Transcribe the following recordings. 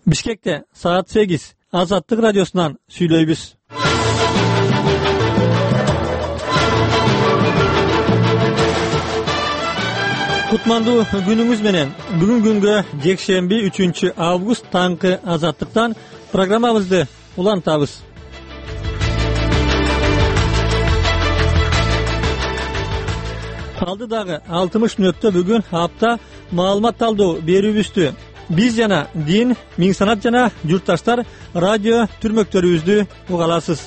Бишкекте саат 8 Азаттык радиосунан сүйлөйбүз. Кутмандуу күнүңүз менен. Бүгүн күнгө жекшемби 3 август таңкы Азаттыктан программабызды улантабыз. Алдыдагы 60 мүнөттө бүгүн апта маалымат талдоо берүүбүздү биз жана дин, миң санат жана журтташтар радио түрмөктөрүбүздү уга аласыз.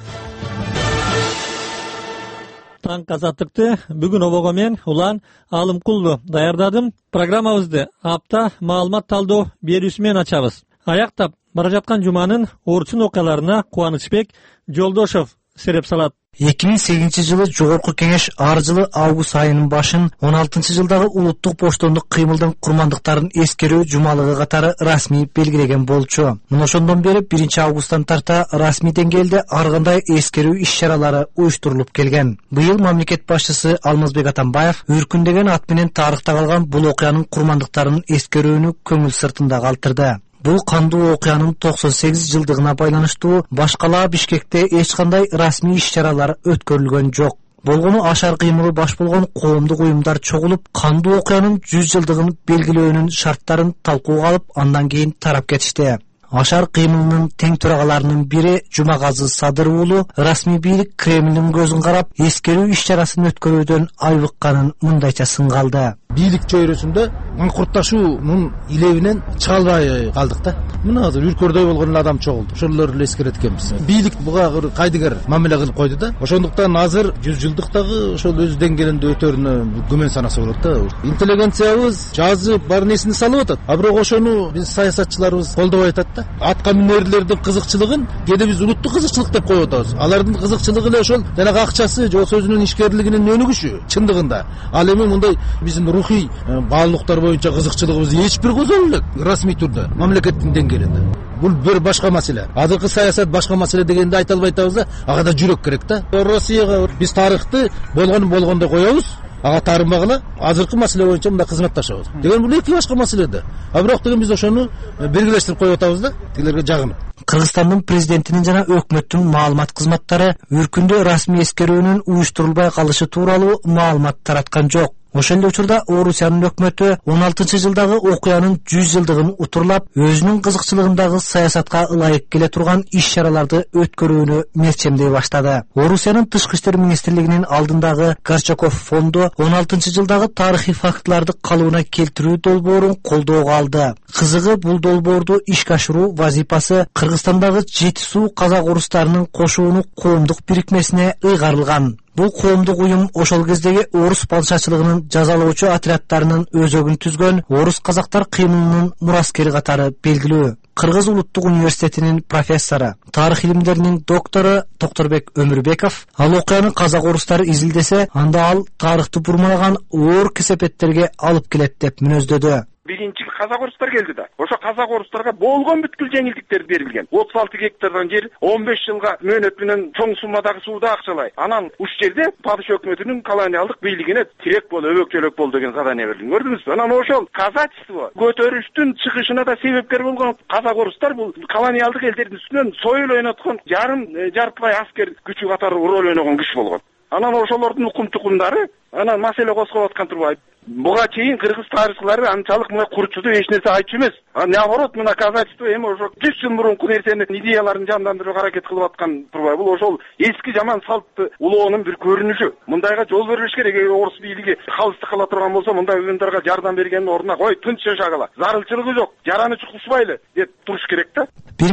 Таңкы Азаттыкты бүгүн обого мен Улан Алымкулду даярдадым. Программабызды апта маалымат талдоо берүүсү менен ачабыз. Аяктап бара жаткан жуманын орчун окуяларына Кубанычбек Жолдошов сереп салат. 2008 жылы Жогорку Кеңеш ар жылы август айынын башын 16 жылдагы улуттук боштондук кыймылдын курмандыктарын эскерүү жумалыгы катары расмий белгилеген болчу. Мына ошондон бери 1 августтан тарта расмий деңгээлде ар кандай эскерүү иш-чаралары уюштурулуп келген. Быйыл мамлекет башчысы Алмазбек Атамбаев үркүндөгөн ат менен тарыхта калган бул окуянын курмандыктарын эскерүүнү көңүл сыртында калтырды. Бул кандуу окуянын 98 жылдыгына байланыштуу башкала Бишкекте эч кандай расмий иш-чаралар өткөрүлгөн жок. Болгону ашар кыймылы баш болгон коомдук уюмдар чогулуп, кандуу окуянын 100 жылдыгын белгилөөнүн шарттарын талкууга алып, андан кийин тарап кетишти. Ашар кыймылынын тең төрагаларынын бири Жумагазы Садыр уулу расмий бийлик Кремлдин көзүн карап, эскерүү иш-чарасын өткөрүүдөн айбыкканын мындайча сынгалды. Бийлик чөйрөсүндө аңкуртташуунун илебинен чыга албай калдык да. Мына азыр үркөрдөй болгон адам чогулду. Ошолор эле эскерет экенбиз. Бийлик буга кайдыгер мамиле кылып койду да. Ошондуктан азыр 100 жылдыктагы ошол өз деңгээлинде өтөрүнө күмөн санаса болот да. Интеллигенциябыз жазып бар несини салып атат. А бирок ошону биз саясатчыларыбыз колдобой атат да. Атка минерлердин кызыкчылыгын кээде биз улуттук кызыкчылык деп коюп атабыз. Алардын кызыкчылыгы эле ошол жанагы акчасы же өзүнүн ишкерлигинин өнүгүшү чындыгында. Ал эми мындай биздин рухий баалуулуктар боюнча кызыкчылыгыбыз эч бир козоло элек расмий түрдө мамлекеттин деңгээлинде. Бул бир башка маселе. Азыркы саясат башка маселе дегенди айта албай атабыз да. Ага да жүрөк керек да. Россияга биз тарыхты болгондой коебуз. Ага таарынбагыла азыркы маселе боюнча мында кызматташабыз. Деген бул эки башка маселе да. А бирок деген биз ошону белгилештирип коюп атабыз да. Тилерге жагынып. Кыргызстандын президентинин жана өкмөттүн маалымат кызматтары үркүндө расмий эскерүүнүн уюштурулбай калышы тууралуу маалымат тараткан жок. Ошол эле учурда Орусиянын өкмөтү 16 жылдагы окуянын 100 жылдыгын утурлап, өзүнүн кызыкчылыгындагы саясатка ылайык келе турган иш-чараларды өткөрүүнү мерчемдей баштады. Орусиянын тышкы иштер министрлигинин алдындагы Горчаков фонду 16 жылдагы тарыхый фактыларды калыбына келтирүү долбоорун колдоого алды. Кызыгы бул долбоорду ишке ашыруу вазифасы Кыргызстандагы Жети суу казак орустарынын кошууну коомдук бирикмесине ыйгарылган. Бул коомдук уюм ошол кездеги орус патшачылыгынын жазалоочу отрядтарынын өзөгүн түзгөн орус казактар кыймылынын мураскери катары белгилүү. Кыргыз улуттук университетинин профессору, тарых илимдеринин доктору Токторбек Өмүрбеков ал окуяны казак орустары изилдесе, анда ал тарыхты бурмалаган оор кесепеттерге алып келет деп мүнөздөдү. Биринчи казак орустар келди да. Ошо казак орустарга болгон бүткүл жеңилдиктер берилген. 36 гектардан жер 15 жылга мөөнөт менен чоң суммадагы сууду акчалай. Анан уш жерде падыша өкмөтүнүн колониалдык бийлигине тирек бол, өбөкчөлөк бол деген задание берилген. Көрдүңүзбү? Анан ошол казачество көтөрүштүн чыгышына да себепкер болгон казак орустар бул колониалдык элдердин үстүнөн сойыл ойноткон жартылай аскер күчү катары роль ойногон күч болгон. Анан ошолордун укум-тукумдары анан маселе козгоп аткан турбайбы? Буга чейин кыргыз тарыхчылары анчалык мына курчуду эч нерсе айтчу эмес. Наоборот, мына казачество эми ошо 100 жыл мурунку нерсени идеяларын жандандырууга аракет кылып аткан турбайбы? Бул ошол эски жаман салтты улоонун бир көрүнүшү. Мындайга жол бербеш керек. Эгер орус бийлиги калыстык кыла турган болсо, мындай уюмдарга жардам бергендин ордуна кой тынч жашагыла. Зарылчылыгы жок, жараны чукушпайлы деп туруш керек да.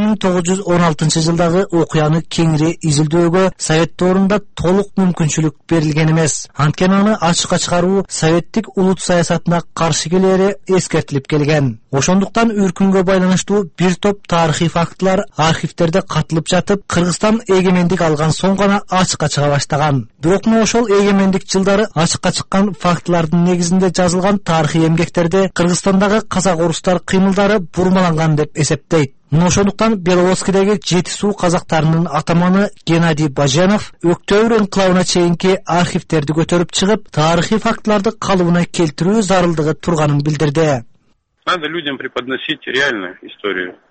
1916 жылдагы окуяны кеңири изилдөөгө Совет доорунда толук мүмкүнчүлүк берилген эмес. Анткени аны ачыкка чыгаруу советтик улут саясатына каршы келери эскертилип келген. Ошондуктан үркүнгө байланыштуу бир топ тарыхый фактылар архивтерде катылып жатып, Кыргызстан эгемендик алган соң гана ачыкка чыга баштаган. Бирок ошол эгемендик жылдары ачыкка чыккан фактылардын негизинде жазылган тарыхый эмгектерде Кыргызстандагы казак орустар кыймылдары бурмаланган деп эсептейт. Ошондуктан Беловодскийдеги Жети суу казактарынын атаманы Геннадий Баженов Октябрь инкылабына чейинки архивтерди көтөрүп чыгып, тарыхый фактыларды калыбына келтирүү зарылдыгы турганын билдирди. Надо людям преподносить реальную историю.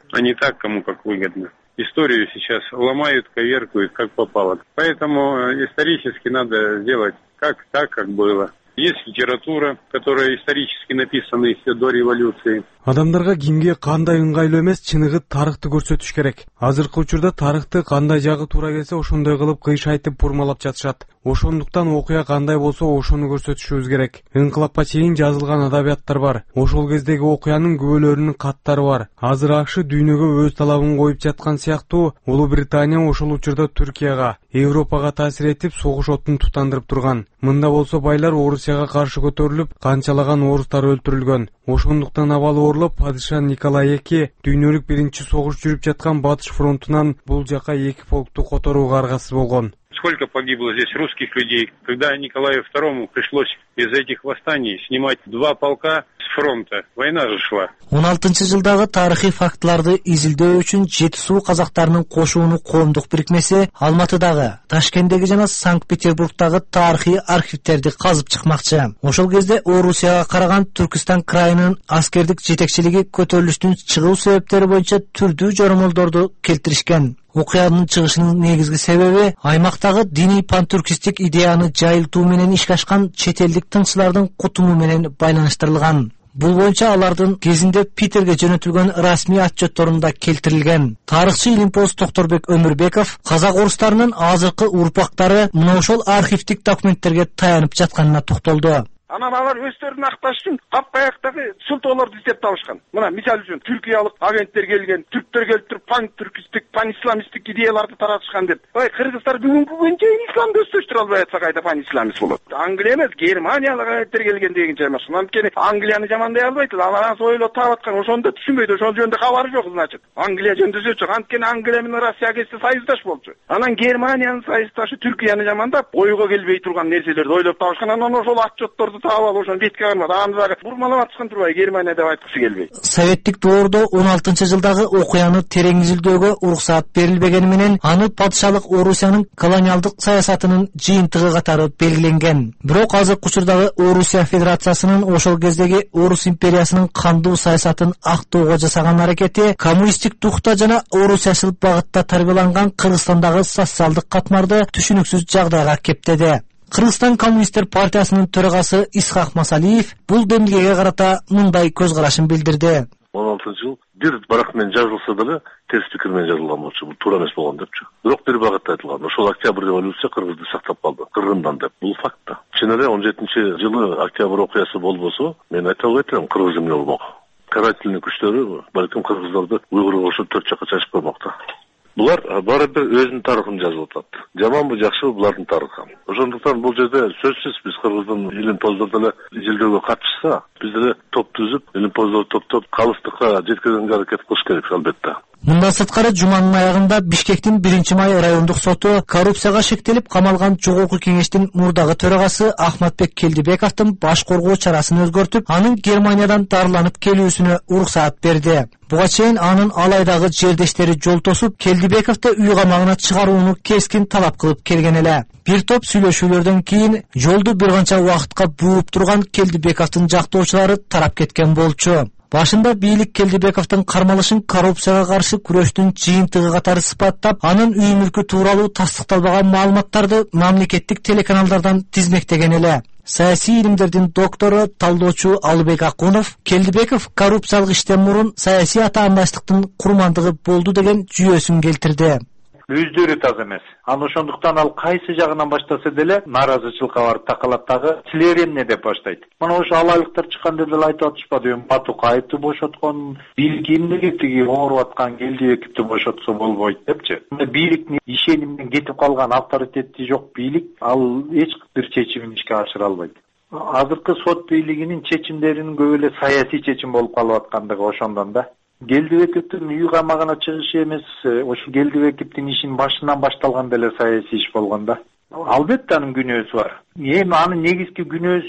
а не так, кому как выгодно. Историю сейчас ломают, коверкают, как попало. Поэтому исторически надо сделать так, как было. Есть литература, которая исторически написана еще до революции. Адамдарга кимге кандай ыңгайлуу эмес чыныгы тарыхты көрсөтүш керек. Азыркы учурда тарыхты кандай жагы туура келсе ошондой кылып кыйш айтып бурмалап жатышат. Ошондуктан окуя кандай болсо ошону көрсөтүшүбүз керек. Инкылапка чейин жазылган адабияттар бар. Ошол кездеги окуянын күбөлөрүнүн каттары бар. Азыр акш дүйнөгө өз талабын коюп жаткан сыяктуу Улуу Британия ошол учурда Түркияга, Европага таасир этип согуш отун тутандырып турган. Мында болсо байлар Орусияга каршы көтөрүлүп, канчалаган орустар өлтүрүлгөн. Ошондуктан абалы орлоп падыша Николай II дүйнөлүк биринчи согуш жүрүп жаткан Батыш фронтунан бул жака эки полкту которууга аргасыз болгон. Сколько погибло здесь русских людей, когда Николаю II пришлось из этих восстаний снимать 2 полка с фронта. Война же шла. 16-жылдагы тарыхый фактыларды изилдөө үчүн Жетисуу казактарынын кошууну коомдук бирикмеси Алматыдагы, Ташкенттеги жана Санкт-Петербургдагы тарыхый архивтерди казып чыкмакчы. Ошол кезде Орусияга караган Түркистан крайынын аскердик жетекчилиги көтөрүлүштүн чыгуу себептери боюнча түрдүү жоромолдорду келтиришкен. Окуянын чыгышынын негизги себеби аймактагы диний пантүркистик идеяны жайылтуу менен ишке ашкан чет элдик тыңчылардын кутуму менен байланыштырылган. Бул боюнча алардын кезинде Питерге жөнөтүлгөн расмий отчетторунда келтирилген. Тарыхчы Илимпоз Токторбек Өмүрбеков казак орустарынын азыркы урпактары мына ошол архивдик документтерге таянып жатканына токтолду. Анан алар өздөрүн акташ үчүн капкаяктагы сылтоолорду издеп табышкан. Мына мисал үчүн түркиялык агенттер келген, түрктөр келип туруп пан-түркистик, пан-исламисттик идеяларды таратышкан деп. Кыргыздар бүгүнкү күнгө чейин исламды өстөштүрө албай атса кайда пан-исламист болот. Англия эмес, Германиялык агенттер келген деген жаймаш. Анткени Англияны жамандай албайт. Алар ойлоп таап аткан, ошондо түшүнбөйт, ошол жөнүндө кабары жок, значит. Англия жөндөсү жок. Анткени Англия менен Россия кечсе союздаш болчу. Анан Германиянын союздашы Түркияны жамандап, ойго келбей турган нерселерди ойлоп табышкан. Анан ошол отчетторду таап алып ошону бетке кармады. Аны бурмалап аткан турбай Германия деп айткысы келбей. Советтик доордо 16-жылдагы окуяны терең изилдөөгө уруксаат берилбегени менен аны падышалык Орусиянын колониалдык саясатынын жыйынтыгы катары белгиленген. Бирок азыркы учурдагы Орусия Федерациясынын ошол кездеги Орус империясынын кандуу саясатын актоого жасаган аракети коммунисттик духта жана орусиячыл багытта тарбияланган Кыргызстандагы социалдык катмарды түшүнүксүз жагдайга кептеди. Кыргызстан коммунисттер партиясынын төрагасы Исхак Масалиев бул демилгеге карата мындай көз карашын билдирди. 16-жыл бир барак менен жазылса деле терс пикир менен жазылган болчу, бул туура эмес болгон депчи. Бирок бир багытта айтылган. Ошол октябрь революция Кыргызды сактап калды, Кыргыздан деп. Бул факт да. Чын эле 17-жылы октябрь окуясы болбосо, мен айта албайт элем Кыргыз эмне болмок. Карательный күчтөрү балким кыргыздарды уйгурга кошуп 4 жакка чачып коймокто. Булар бары бир өзүнүн тарыхын жазып атат. Жаманбы, жакшыбы булардын тарыхы. Ошондуктан бул жерде сөзсүз биз Кыргыздын илимпоздорду эле изилдөөгө катышса, биз деле топ түзүп, илимпоздорду топтоп калыстыкка жеткизүүгө аракет кылыш керек албетте. Мындан сырткары жуманын аягында Бишкектин 1-май райондук соту коррупцияга шектелип камалган жогорку кеңештин мурдагы төрагасы Ахматбек Келдибековдун баш коргоо чарасын өзгөртүп, анын Германиядан дарыланып келүүсүнө уруксаат берди. Буга чейин анын алайдагы жердештери жол тосуп, Келдибековду үй камагына чыгарууну кескин талап кылып келген эле. Бир топ сүйлөшүүлөрдөн кийин жолду бир канча убакытка бууп турган Келдибековдун жактоочулары тарап кеткен болчу. Башында бийлик Келдибековдун кармалышын коррупцияга каршы күрөштүн жыйынтыгы катары сыпаттап, анын үй мүлкү тууралуу тастыкталбаган маалыматтарды мамлекеттик телеканалдардан тизмектеген эле. Саясий илимдердин доктору, талдоочу Алыбек Акунов Келдибеков коррупциялык иштен мурун саясий атаандаштыктын курмандыгы болду деген жүйөсүн келтирди. Өздөрү таза эмес. Аны ошондуктан ал кайсы жагынан баштаса деле нааразычылыкка барып такалат дагы силер эмне деп баштайт. Мына ошо алайлыктар чыкканда деле айтып атышпадыбы, Батукаевди бошоткон, бийлик эмнеге тиги ооруп аткан Келдибековду бошотсо болбойт депчи. Бийликтин ишениминен кетип калган авторитети жок бийлик ал эч бир чечимин ишке ашыра албайт. Азыркы сот бийлигинин чечимдеринин көбү эле саясий чечим болуп калып аткандыгы ошондон да. Келдибековдун үй камагына чыгышы эмес, ошо Келдибековдун ишин башынан башталган деле саясий иш болгон да. Албетте анын күнөөсү бар. Эми анын негизги күнөөсү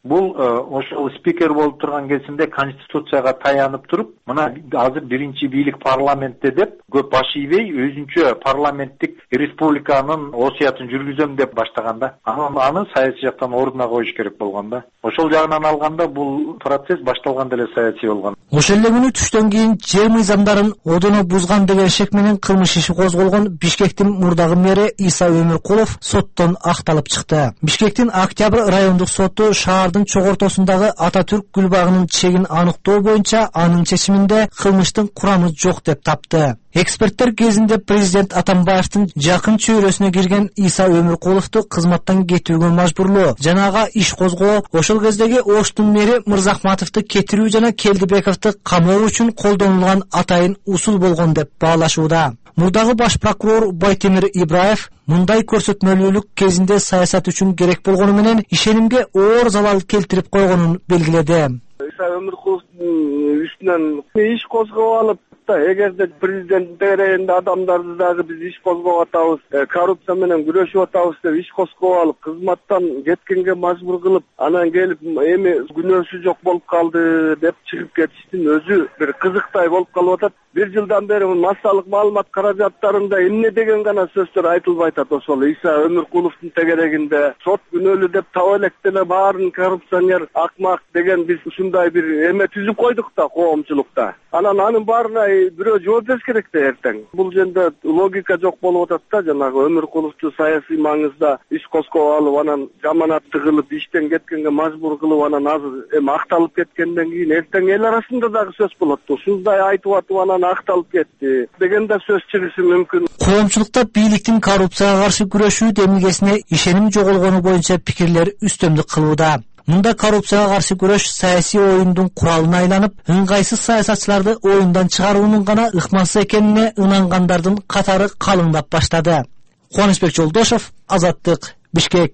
Бул ошол спикер болуп турган кезинде конституцияга таянып туруп, мына азыр биринчи бийлик парламентте деп көп баш ийбей, өзүнчө парламенттик республиканын осуятын жүргүзөм деп баштаган да. Аны саясий жактан ордуна коюш керек болгон да. Ошол жагынан алганда бул процесс башталган деле саясий болгон. Ошол эле күнү түштөн кийин жер мыйзамдарын одоно бузган деген шек менен кылмыш иши козголгон Бишкектин мурдагы мэри Иса Өмүркулов соттон акталып чыкты. Бишкектин Октябрь райондук соту шаардын чогортосундагы Ататүрк гүл багынын чегин аныктоо боюнча анын чечиминде кылмыштын курамы жок деп тапты. Эксперттер кезинде президент Атамбаевдин жакын чөйрөсүнө кирген Иса Өмүркуловду кызматтан кетүүгө мажбурлоо жана ага иш козгоо ошол кездеги Оштун мэри Мырзахматовду кетирүү жана Келдибековду камоо үчүн колдонулган атайын усул болгон деп баалашууда. Мурдагы баш прокурор Байтемир Ибраев мындай көрсөтмөлүүлүк кезинде саясат үчүн керек болгону менен ишенимге оор залал келтирип койгонун белгиледи. Иса Өмүркуловдун үстүнөн иш козгоп алып, эгерде президент тегерегинде адамдарды дагы биз иш козгоп атабыз, коррупция менен күрөшүп атабыз деп иш козгоп алып, кызматтан кеткенге мажбур кылып, анан келип эми күнөөсү жок болуп калды деп чыгып кетиштин өзү бир кызыктай болуп калып атат. Бир жылдан бери массалык маалымат каражаттарында эмне деген гана сөздөр айтылбай атат. Ошол Иса Өмүркуловдун тегерегинде сот күнөөлүү деп таап элек деле баарын коррупционер, акмак деген биз ушундай бир эме түзүп койдук да коомчулукта. Анын баарына бирөө жооп бериш керек да эртең. Бул жерде логика жок болуп атат да, жанагы Өмүркуловду саясий маңызда иш козгоп алып, анан жаманатты кылып, иштен кеткенге мажбур кылып, анан азыр эми акталып кеткенден кийин эртең эл арасында дагы сөз болот. Ушундай айтып атып анан акталып кетти деген да сөз чыгышы мүмкүн. Коомчулукта бийликтин коррупцияга каршы күрөшүү демилгесине ишеним жоголгону боюнча пикирлер үстөмдүк кылууда. Мында коррупцияга каршы күрөш саясий оюндун куралына айланып, ыңгайсыз саясатчыларды оюндан чыгаруунун гана ыкмасы экенине ынангандардын катары калыңдап баштады. Кубанычбек Жолдошов, Азаттык, Бишкек.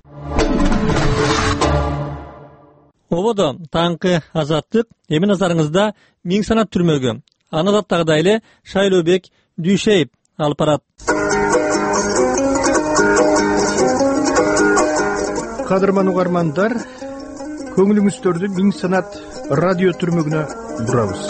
Ободо таңкы Азаттык эми назарыңызда Миң Санат түрмөгү. Аны даттагыдай эле Шайлообек Дүйшеев алып барат. Кадырман угармандар, көңүлүңүздөрдү Миң Санат радио түрмөгүнө бурабыз.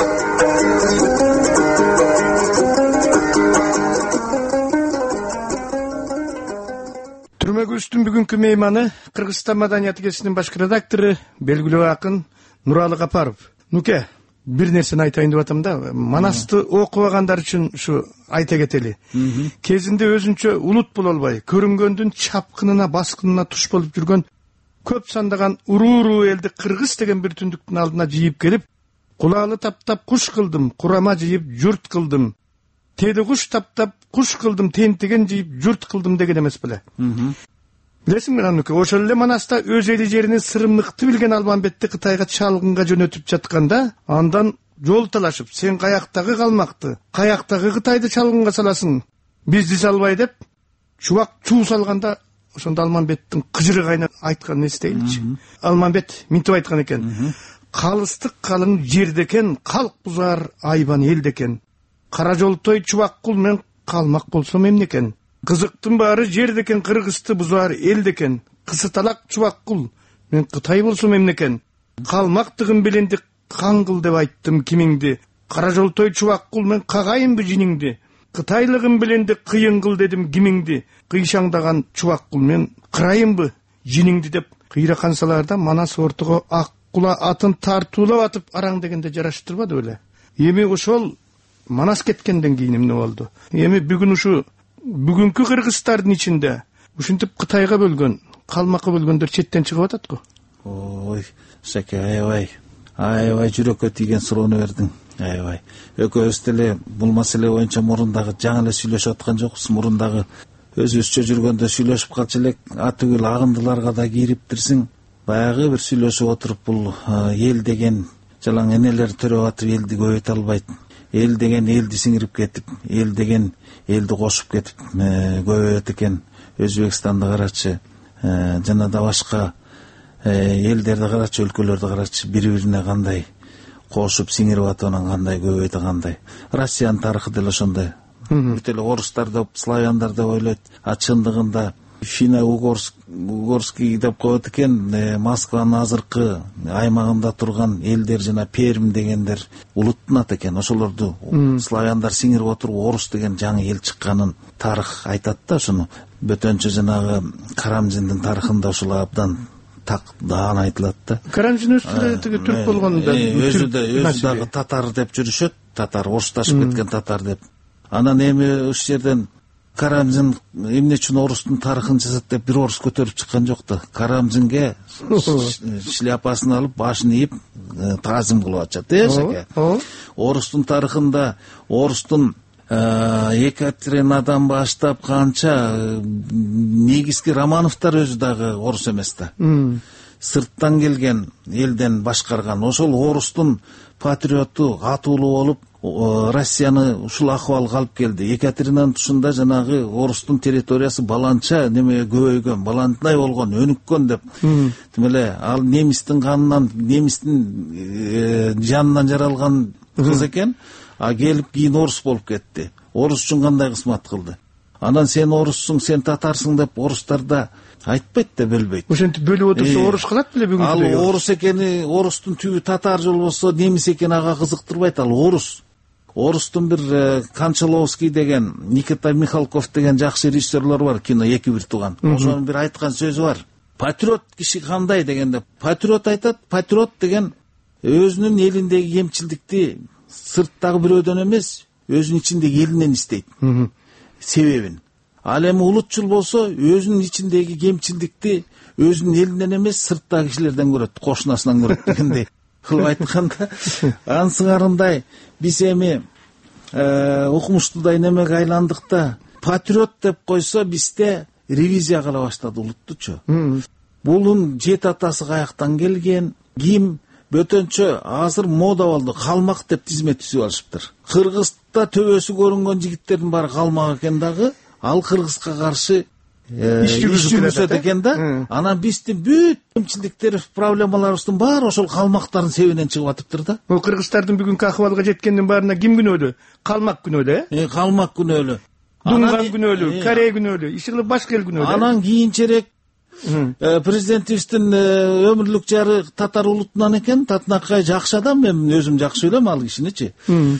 Түрмөгүбүздүн бүгүнкү мейманы Кыргызстан маданият гезитинин баш редактору, белгилүү акын Нуралы Капаров. Нуке, бир нерсени айтайын деп атам да. Манасты окубагандар үчүн ушу айта кетели. Кезинде өзүнчө улут боло албай, көрүнгөндүн чапкынына, баскынына туш болуп жүргөн көп сандаган уруу элди кыргыз деген бир түндүктүн алдына жыйып келип, кулаалы таптап куш кылдым, курама жыйып журт кылдым. Теди куш таптап куш кылдым, тентеген жыйып журт кылдым деген эмес беле. Билесиңби Нуке, ошол эле Манаста өз эли жеринин сырын мыкты билген Алмамбетти Кытайга чалгынга жөнөтүп жатканда, андан жол талашып, сен каяктагы калмакты, каяктагы Кытайды чалгынга саласың, бизди салбай деп, чубак чуу салганда, ошондо Алмамбеттин кыжыры кайнап айтканын эстейинчи. Алмамбет минтип айткан экен: калыстык калың жерде экен, калк бузар айбан элде экен. Кара жолтой чубак кул мен калмак болсом эмне экен? Кызыктын баары жерде экен, кыргызды бузар элде экен. Кысыталак чубак кул мен Кытай болсом эмне экен? Калмактыгым беленди каңгыл деп айттым кимиңди. Кара жолтой чубак кул мен кагайынбы жиниңди? Кытайлыгым беленди кыйын кыл дедим кимиңди. Кыйшаңдаган чубак кул мен кырайынбы жиниңди деп кыйракансаларда Манас ортого ак кула атын тартуулап атып араң дегенде жараштырбады беле. Эми ошол Манас кеткенден кийин эмне болду? Эми бүгүн ушу бүгүнкү кыргыздардын ичинде ушинтип Кытайга бөлгөн, калмакка бөлгөндөр четтен чыгып атат го. Ой, Шаке, аябай жүрөккө тийген суроону бердиң. Аябай. Экөөбүз деле бул маселе боюнча мурундагы жаңы эле сүйлөшүп аткан жокпуз. Мурундагы өзүбүзчө жүргөндө сүйлөшүп калчу элек, атүгүл агындыларга да кириптирсиң. Баягы бир сүйлөшүп отуруп бул эл деген жалаң энелер төрөп атып элди көбөйтө албайт. Эл деген элди сиңирип кетип, эл деген элди кошуп кетип көбөйөт экен. Өзбекстанды карачы, жана да башка элдерди карачы, өлкөлөрдү карачы, бири-бирине кандай кошуп сиңирип атып, анан кандай көбөйдү, кандай. Россиянын тарыхы деле ошондой. Бүт эле орустар деп, славяндар деп ойлойт. А чындыгында Финно-Угорский деп коет экен. Москванын азыркы аймагында турган элдер жана Пермь дегендер улуттун аты экен. Ошолорду славяндар сиңирип отуруп орус деген жаңы эл чыкканын тарых айтат да. Ошону бөтөнчө жанагы Карамжиндин тарыхында ушул абдан даан айтылат да. Карамжин өзү тиги түрк болгонунда өзү дагы татар деп жүрүшөт. Татар, орусташып кеткен татар деп. Анан эми ушул жерден Карамжин эмне үчүн орустун тарыхын жазат деп бир орус көтөрүп чыккан жок да. Карамжинге шляпасын алып, башын ийип, таазим кылып атышат, эшеке. Орустун тарыхында орустун Екатеринадан баштап канча негизги Романовтар өзү дагы орус эмес да. Сырттан келген элден башкарган. Ошол орустун патриоту, атуулуу болуп, Россияны ушул акыбалга алып келди. Екатеринанын тушунда жанагы орустун территориясы баланча неме көбөйгөн, баландай болгон, өнүккөн деп. Тим эле ал немистин канынан, немистин жанынан жаралган кыз экен, а келип кийин орус болуп кетти. Орус үчүн кандай кызмат кылды? Анан сен оруссуң, сен татарсың деп орустарда айтпайт да, бөлбөйт. Ошентип бөлүп отурса орус калат беле бүгүн? Ал орус экени, орустун түбү татар же болбосо немис экени ага кызыктырбайт. Ал орус. Орустун бир Кончаловский деген, Никита Михалков деген жакшы режиссерлор бар, кино эки бир тууган. Ошонун бир айткан сөзү бар. Патриот киши кандай дегенде, патриот айтат, патриот деген өзүнүн элиндеги кемчилдикти сырттагы бирөөдөн эмес, өзүнүн ичиндеги элинен издейт. Себебин. Ал эми улутчул болсо, өзүнүн ичиндеги кемчилдикти өзүнүн элинен эмес, сырттагы кишилерден көрөт, кошунасынан көрөт дегендей кылып айтканда, ансыңарындай биз эми укмуштуудай немеге айландык да. Патриот деп койсо бизде ревизия кыла баштады улуттучу. Булун жет атасы каяктан келген, ким, бөтөнчө азыр мода болду, калмак деп тизме түзүп алышыптыр. Кыргызда төбөсү көрүнгөн жигиттердин баары калмак экен дагы, ал кыргызга каршы иш жүргүзөт экен да. Анан биздин бүт кемчиликтер, проблемаларыбыздын баары ошол калмактардын себебинен чыгып атыптыр да. Бул кыргыздардын бүгүнкү акыбалга жеткендин баарына ким күнөөлүү? Калмак күнөөлүү, калмак күнөөлүү. Дунган күнөөлүү, Корей күнөөлүү, иши кылып башка эл күнөөлүү. Анан кийинчерээк президентибиздин өмүрлүк жары татар улутунан экен, Татнакай жакшы адам, мен өзүм жакшы билем ал кишиничи.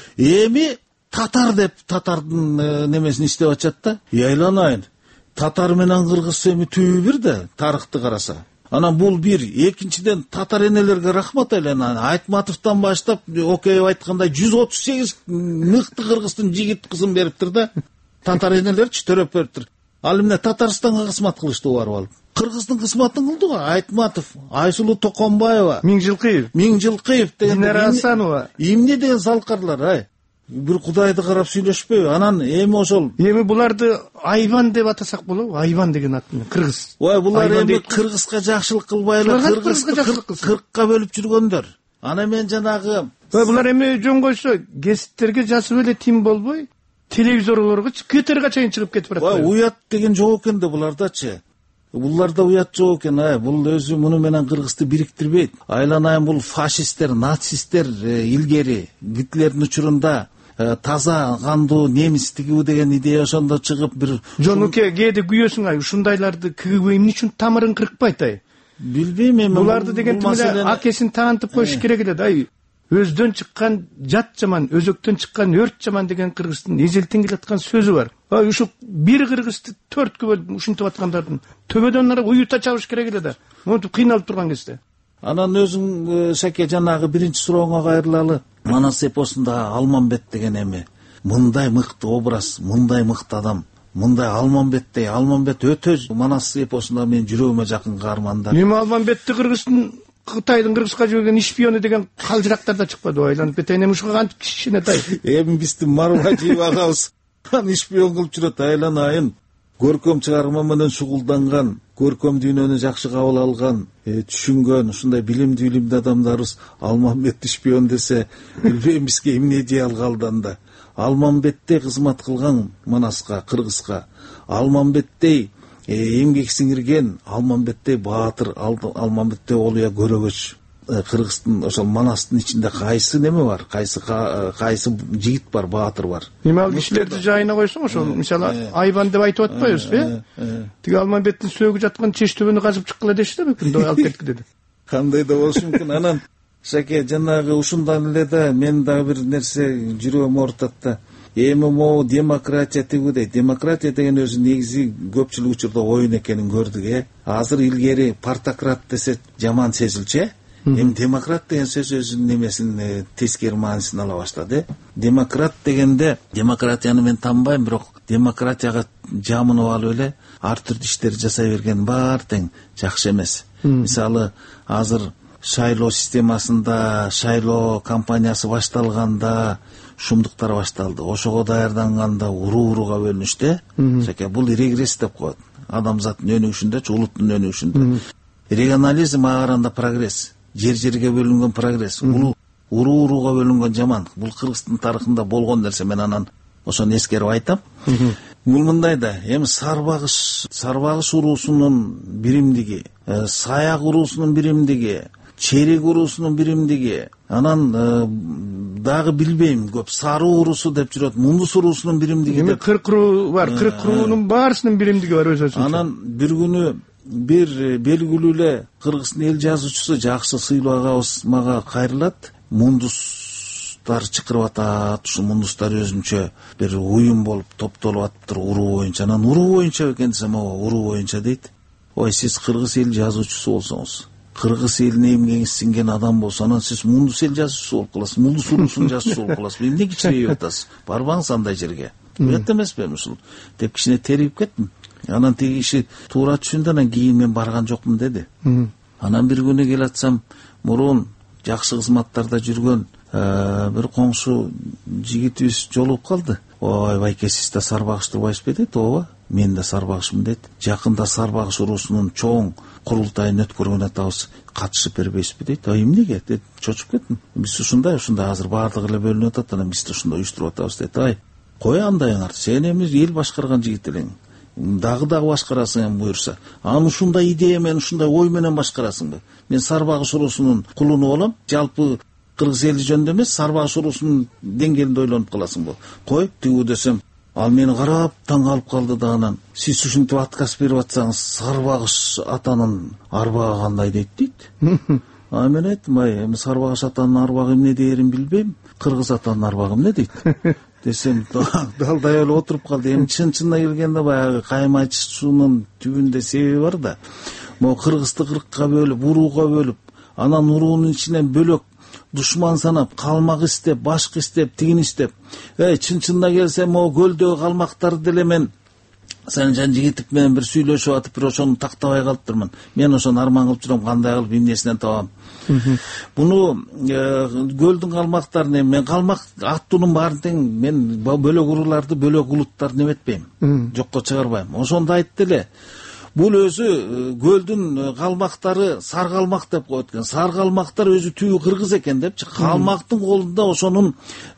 Эми татар деп татардын немесин иштеп атышат да. Айланайын. Татар менен кыргыз эми түбү бир да, тарыхты караса. Анан бул бир, экинчиден татар энелерге рахмат айланайын. Айтматовдон баштап, Океев айткандай 138 мыкты кыргыздын жигит кызын бериптир да. Татар энелерчи төрөп бериптир. Ал эмне Татарстанга кызмат кылышты барып алып. Кыргыздын кызматын кылды го. Айтматов, Айсулуу Токонбаева, Миңжилкыев деген Динара Асанова. Эмне деген салкарлар, ай. Бир кудайды карап сүйлөшпөйбү. Анан эми ошол буларды Айван деп атасак болобу? Айван деген ат менен кыргыз. Ой, булар эми кыргызга жакшылык кылбай эле кыргызды 40ка бөлүп жүргөндөр. Анан мен жанагы булар эми жөн койсо гезиттерге жазып эле тим болбой, телевизорлоргочу Твиттерге чейин чыгып кетип барат. Ой, уят деген жок экен да булардачы. Буларда уят жок экен, бул өзү муну менен кыргызды бириктирбейт. Айланайын, бул фашисттер, нацисттер илгери Гитлердин учурунда таза кандуу немис тигүү деген идея ошондо чыгып бир Жонуке кээде күйөсүң, ушундайларды КГБ эмне үчүн тамырын кыркпайт, билбейм эми. Буларды деген эле акесин таантып коюш керек эле, Өздөн чыккан жат жаман, өзөктөн чыккан өрт жаман деген кыргыздын эзелтен келаткан сөзү бар. Ушу бир кыргызды 4кө бөлүп ушинтип аткандардын төбөдөн ара уюта чабыш керек эле да. Монтип кыйналып турган кезде. Анан өзүң Шаке жанагы биринчи сурооңа кайрылалы. Манас эпосунда Алмамбет деген эми мындай мыкты образ, мындай мыкты адам, мындай Алмамбеттей. Алмамбет өтө Манас эпосунда менин жүрөгүмө жакын каармандар. Эми Алмамбетти кыргыздын Кытайдын кыргызга жиберген шпиону деген калжырактарда чыкпады. Айланып кетейин, эми ушуга кантип кишине тай. Эми биздин Марвачиев агабыз шпион кылып жүрөт. Айланайын. Көркөм чыгарма менен шугулданган, көркөм дүйнөнү жакшы кабыл алган, түшүнгөн, ушундай билимдүү адамдарыбыз Алмамбетти шпион десе, билбейм бизге эмне дей алганданда. Алмамбеттей кызмат кылган Манаска, кыргызга, Алмамбеттей эмгек сиңирген, Алмамбеттей баатыр, Алмамбеттей олуя көрөгөч Кыргыздын ошол Манастын ичинде кайсы неме бар, кайсы жигит бар, баатыр бар. Эми ал кишилерди жайына койсоң, ошол мисалы Айбан деп айтып атпайбызбы, Тиги Алмамбеттин сөөгү жаткан чеш түбүнү казып чыккыла дешти да бүкүн алып кетти деди. Кандай да болушу мүмкүн. Анан Шаке жанагы ушундан эле да мен дагы бир нерсе жүрөгүмө оорутат да. Эми могу демократия тигүү дейт. Демократия деген өзү негизи көпчүлүк учурда оюн экенин көрдүк. Азыр илгери партократ десе жаман сезилчү. Эми демократ деген сөз өзүнүн немесин тескери маанисин ала баштады. Демократ дегенде демократияны мен таанбайм, бирок демократияга жамынып алып эле ар түрдүү иштерди жасай берген баары тең жакшы эмес. Мисалы азыр шайлоо системасында, шайлоо кампаниясы башталганда шумдуктар башталды. Ошого даярданганда урууга бөлүнүштү. Шаке бул регресс деп коет. Адамзаттын өнүгүшүндө, улуттун өнүгүшүндө. Регионализм ага прогресс. Жер-жерге бөлүнгөн прогресс. Урууга бөлүнгөн жаман. Бул Кыргыздын тарыхында болгон нерсе. Мен анан ошону эскерип айтам. Бул мындай да, эми Сарбагыш уруусунун биримдиги, Саяк уруусунун биримдиги, Черек уруусунун биримдиги, анан дагы билбейм, көп Сары уруусу деп жүрөт, Мундус уруусунун биримдиги. Эми 40 уруу бар, 40 уруунун баарысынын биримдиги бар өзүнчө. Анан бир күнү бир белгилүү эле Кыргыздын эл жазуучусу жакшы сыйлуу агабыз мага кайрылат. Мундустар чыкырып атат, ушу мундустар өзүнчө бир уюм болуп топтолуп атыптыр уруу боюнча. Анан уруу боюнча экен десем, уруу боюнча дейт. Ой, сиз Кыргыз эл жазуучусу болсоңуз, Кыргыз элине эмгегиңиз сиңген адам болсо, анан сиз Мундус эл жазуучусу болуп каласыз, Мундус уруусунун жазуучусу болуп каласыз. Эмне кичирейип атасыз? Барбаңыз андай жерге. Эт эмеспи ушул деп кичине терип кеттим. Анан тиги киши туура түшүндү, анан кийин мен барган жокмун деди. Анан бир күнү келатсам, мурун жакшы кызматтарда жүргөн бир коңшу жигитибиз жолугуп калды. Ой, байке, сиз да Сарбагыш турбайсызбы дейт. Ооба, мен да Сарбагышмын дейт. Жакында Сарбагыш уруусунун чоң курултайын өткөргөн атабыз, катышып бербейсизби дейт. Эмнеге деп чочуп кеттим. Биз ушундай азыр баардыгы эле бөлүнүп атат, анан биз да ушундай уюштуруп атабыз дейт. Ай, кой андайыңарды, сен эми эл башкарган жигит элең. Дагы башкарасың эми буюрса. Анан ушундай идея менен, ушундай ой менен башкарасыңбы? Мен Сарбагыш уруусунун кулуну болом, жалпы Кыргыз эли жөнүндө эмес, Сарбагыш уруусунун деңгээлинде ойлонуп каласыңбы? Кой, тигүү десем, ал мени карап таң калып калды да, анан сиз ушинтип отказ берип атсаңыз, Сарбагыш атанын арбагы кандай дейт. Мен айттым, эми Сарбагыш атанын арбагы эмне дээрин билбейм, Кыргыз атанын арбагы эмне дейт. Десем, далдай эле отуруп калды. Эми чын-чынына келгенде баягы каймачысунун түбүндө себеби бар да. Могу Кыргызды 40ка бөлүп, урууга бөлүп, анан уруунун ичинен бөлөк душман санап, калмак истеп, башкы истеп, тигин истеп. Чын-чынына келсе, могу көлдөгү калмактарды деле мен Санжан Жигитов менен бир сүйлөшүп атып, бир ошону тактабай калыптырмын. Мен ошону арман кылып жүрөм, кандай кылып эмнесинен табам. Буну көлдүн калмактарын мен калмак аттуунун баарын тең мен бөлөк урууларды, бөлөк улуттарды эметпейм. Жокко чыгарбайм. Ошондо айтты эле. Бул өзү көлдүн калмактары сар калмак деп коет экен. Сар калмактар өзү түбү кыргыз экен депчи. Калмактын колунда ошонун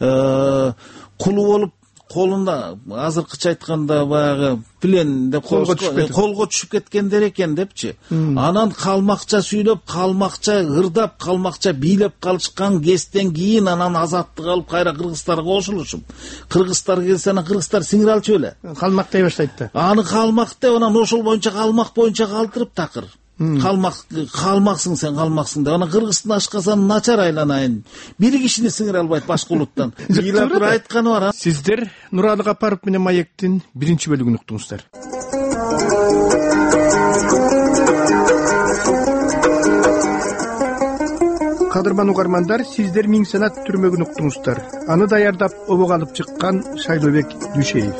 кулу болуп, колунда азыркыча айтканда баягы плен деп колго түшүп кеткендер экен депчи. Анан калмакча сүйлөп, калмакча ырдап, калмакча бийлеп калышкан кезден кийин анан азаттык алып кайра кыргыздарга кошулушуп. Кыргыздар келсе, анан кыргыздар сиңире алчу эле. Калмак дей баштайт да. Аны калмак деп, анан ошол боюнча калмак боюнча калтырып такыр. Калмаксың сен, калмаксың деп. Анан Кыргыздын ашказаны начар айланайын. Бир кишини сиңире албайт башка улуттан. Ыйлап айтканы бар. Сиздер Нуралы Капаров менен Маектин 1-бөлүгүн уктуңуздар. Кадырман угармандар, сиздер Миң Санат түрмөгүн уктуңуздар. Аны даярдап обого алып чыккан Шайлообек Дүйшеев.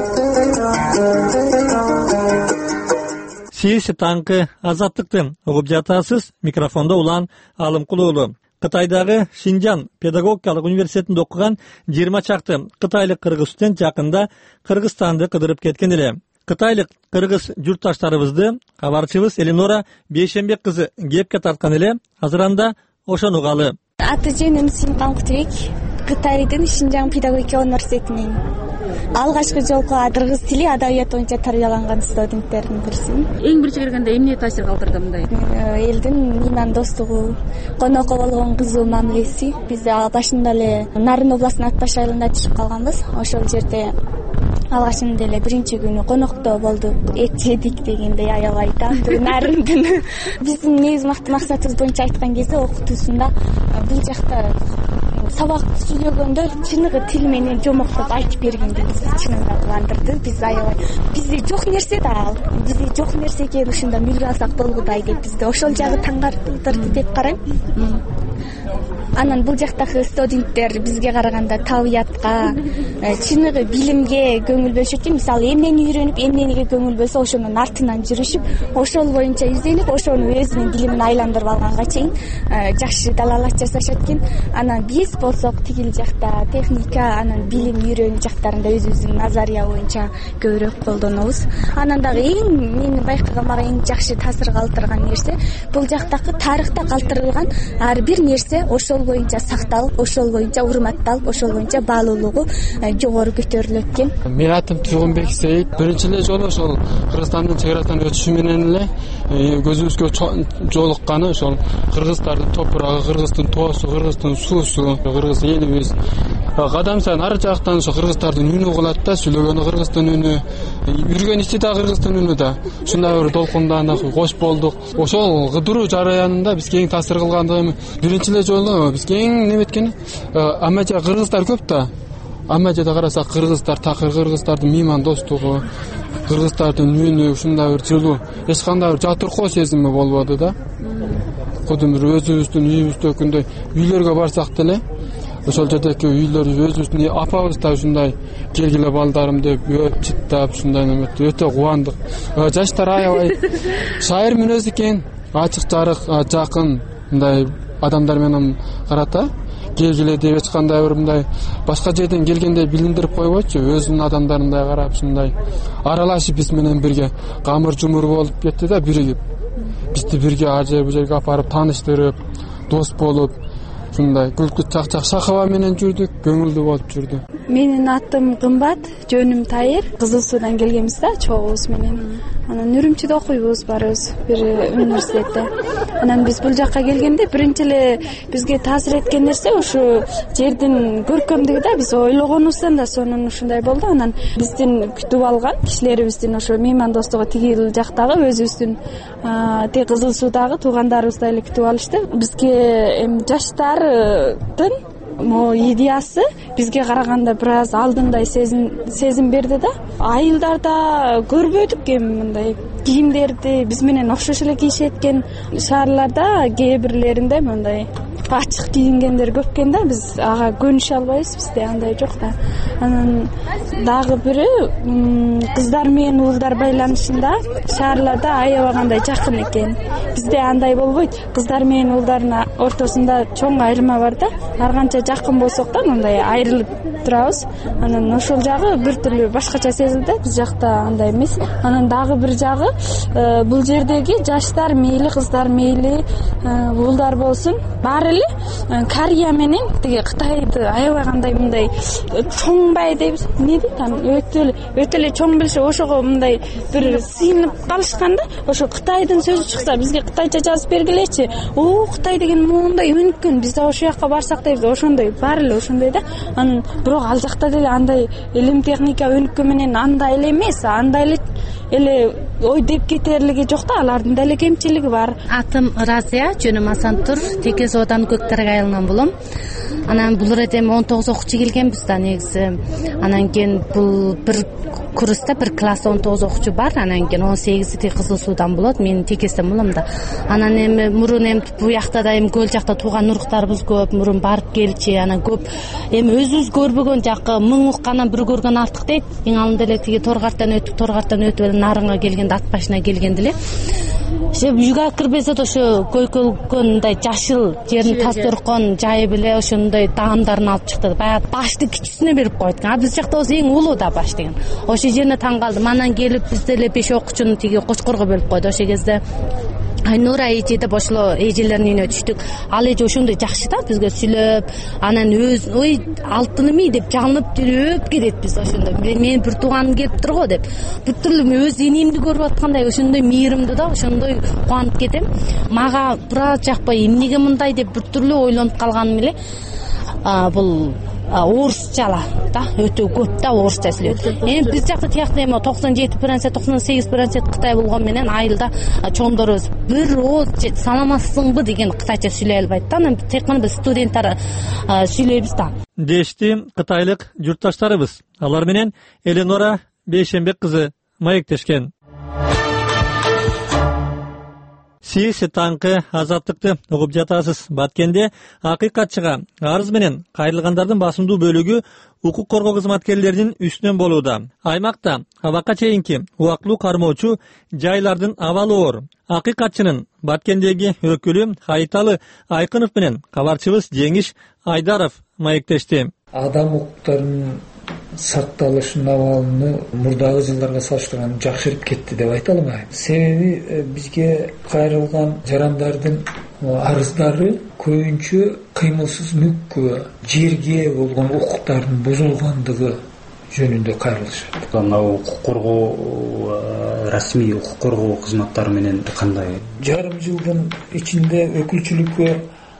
Сиз таңкы азаттыкты угуп жатасыз. Микрофондо улан Алымкул уулу. Кытайдагы Шинжан педагогикалык университетинде окуган 20 чакты кытайлык кыргыз студент жакында Кыргызстанды кыдырып кеткен эле. Кытайлык кыргыз журтташтарыбызды кабарчыбыз Элинора Бейшембек кызы кепке тарткан эле. Азыр анда ошону угалы. Аты жөнүм Симпан Кутбек, Кытайдын Шинжан педагогика университетинен. Алгачкы жолку кыргыз тили адабият боюнча тарбияланган студенттердин бирисимин. Эң биринчи келгенде эмне таасир калтырды мындай? Элдин меймандостугу, конокко болгон кызуу мамилеси. Биз башында эле Нарын областынын Ат Баш айылында түшүп калганбыз. Ошол жерде алгачында эле биринчи күнү конокто болдук, эт жедик дегендей аябай тандуу Нарындын. Биздин негизи максатыбыз боюнча айткан кезде окутуусунда бул жакта сабак сүйлөгөндө чыныгы тил менен жомоктоп айтып бергенде бизди чынында кубандырды. Биз аябай бизде жок нерсе да ал. Бизде жок нерсе экен, ушунда мүлгү алсак болгудай деп бизди ошол жагы таңгалтырды деп карайм. Анан бул жактагы студенттер бизге караганда табиятка, чыныгы билимге көңүл бөлүшөт. Мисалы, эмнени үйрөнүп, эмнеге көңүл бөлсө ошонун артынан жүрүшүп, ошол боюнча изденип, ошону өзүнүн билимине айландырып алганга чейин жакшы далалат жасашат экен. Анан биз болсок тигил жакта техника, анан билим үйрөнүү жактарында өзүбүздүн назария боюнча көбүрөөк колдонобуз. Анан дагы менин байкаган, мага эң жакшы таасир калтырган нерсе бул жактагы тарыхта калтырылган ар бир нерсе ошол боюнча сакталып, ошол боюнча урматталып, ошол боюнча баалуулугу жогору көтөрүлөт экен. Менин атым Туйгунбек Сейит. Биринчи эле жолу ошол Кыргызстандын чек арасынан өтүшү менен эле көзүбүзгө жолукканы ошол кыргыздардын топурагы, кыргыздын тоосу, кыргыздын суусу, кыргыз элибиз. Кадам сайын ар жактан ошо кыргыздардын үнү угулат да, сүйлөгөнү кыргыздын үнү, жүргөн иши да кыргыздын үнү да. Ушундай бир толкунданып кош болдук. Ошол кыдыруу жараянында бизге эң таасир кылгандыгы биринчи эле жолу бизге эң неметкен амажа кыргыздар көп да. Амажада карасак кыргыздар, такыр кыргыздардын меймандостугу, кыргыздардын үнү ушундай бир жылуу, эч кандай бир жатыркоо сезими болбоду да. Кудум бир өзүбүздүн үйүбүздөгүндөй үйлөргө барсак деле ошол жердеги үйлөр өзүбүздүн апабыз да ушундай келгиле балдарым деп өп чыттап ушундай неметти, өтө кубандык. Жаштар аябай шайыр мүнөз экен, ачык жарык, жакын мындай адамдар менен карата келгиле деп эч кандай бир мындай башка жерден келгендей билиндирип койбойчу, өзүнүн адамдарындай карап ушундай аралашып биз менен бирге камыр жумур болуп кетти да, биригип. Бизди бирге ар жер бу жерге апарып тааныштырып, дос болуп, ушундай күлкү чакчак шакаба менен жүрдүк, көңүлдүү болуп жүрдү. Менин атым Кымбат, жөнүм Тайыр. Кызыл Суудан келгенбиз да, чогубуз менен. Анан Үрүмчүдө окуйбуз барыбыз, бир университетте. Анан биз бул жакка келгенде биринчи эле бизге таасир эткен нерсе ушу жердин көркөмдүгү да, биз ойлогонубуздан да сонун ушундай болду. Анан биздин күтүп алган кишилерибиздин ошо меймандостугу тигил жактагы өзүбүздүн тиги Кызыл Суудагы туугандарыбыздай эле күтүп алышты. Бизге жаштардын идеясы бизге караганда бир аз алдындай сезим берди да. Айылдарда көрбөдүк мындай кийимдерди биз менен окшош эле кийишет экен. Шаарларда кээ бирлеринде мындай ачык кийингендер көп экен да, биз ага көнүшө албайбыз, бизде андай жок да. Анан дагы бири кыздар менен уулдар байланышында шаарларда аябагандай жакын экен. Бизде андай болбойт. Кыздар менен уулдардын ортосунда чоң айырма бар да. Ар канча жакын болсок да мындай айрылып турабыз. Анан ошол жагы бир түрлүү башкача сезилди. Биз жакта андай эмес. Анан дагы бир жагы бул жердеги жаштар мейли, кыздар мейли, уулдар болсун, баары эле Корея менен тиги Кытайды аябай кандай мындай чоңбай дейбиз. Не дейт аны? Өтө эле чоң билишип, ошого мындай бир сыйынып калышкан да. Ошо Кытайдын сөзү чыкса, бизге кытайча жазып бергилечи. Кытай деген моундай өнүккөн, биз ошол жака барсак дейбиз. Ошондой, баары эле ошондой да. Анан бирок ал жакта деле андай илим техника өнүккөн менен андай эле эмес, андай эле ой деп кетерлиги жок да, алардын деле кемчилиги бар. Атым Разия, жөнүм Асантур, Текес Одан Көктөрг айылынан болом. Анан бул жерде 19 окуучу келгенбиз да негизи. Анан кийин бул бир курста бир класста 19 окуучу бар, анан кийин 18 Кызыл Суудан болот. Мен Текестен болом да. Анан мурун бу жакта да көл жакта тууган уруктарыбыз көп, мурун барып келчи, анан көп өзүбүз көрбөгөн жакы 1000 уккандан бир көргөн артык дейт. Эң алында эле тиги Торгарттан өтүп эле Нарынга келгенде, Ат Башына келгенде эле үйгө кирбесе да ошо көйкөлгөндөй жашыл жерин тас торкон жайып эле ошондой даамдарын алып чыкты. Баягы башты кичүүсүнө берип койдук. Биз жакта болсо эң улуу да баш деген. Ошол жерине таң калдым. Анан келип бизде эле 5 окуучуну тиги Кочкорго бөлүп койду. Ошол кезде Айнура эже деп ошол эжелердин үйүнө түштүк. Ал эже ошондой жакшы да бизге сүйлөп, анан өз ой алтыным деп жалынып жүрүп кетет. Биз ошондой мен бир тууганым келиптир го деп бир түрлүү өз энимди көрүп аткандай ошондой мээримдүү да, ошондой кубанып кетем. Мага бираз жакпай эмнеге мындай деп бир түрлүү ойлонуп калганым эле бул орусчала да, өтө көп да орусча сүйлөйт. Эми биз жакта тиякта эми 97%, 98% Кытай болгон менен айылда чоңдорубуз бир ооз саламатсыңбы деген кытайча сүйлөй албайт да. Анан тек гана биз студенттер сүйлөйбүз да. Дешти кытайлык журтташтарыбыз. Алар менен Эленора Бейшембек кызы маектешкен. Сиз таңкы азаттыкты угуп жатасыз. Баткенде акыйкатчыга арыз менен кайрылгандардын басымдуу бөлүгү укук коргоо кызматкерлеринин үстүнөн болууда. Аймакта абакка чейинки убактылуу кармоочу жайлардын абалы оор. Акыйкатчынын Баткендеги өкүлү Айталы Айкынов менен кабарчыбыз Жеңиш Айдаров маектешти. Адам укуктарынын сакталышынын абалыны мурдагы жылдарга салыштырганда жакшырып кетти деп айта алмайм. Себеби бизге кайрылган жарандардын арыздары көбүнчө кыймылсыз мүккө, жерге болгон укуктардын бузулгандыгы жөнүндө кайрылышат. Мына укук коргоо расмий укук коргоо кызматтары менен кандай? Жарым жылдын ичинде өкүлчүлүккө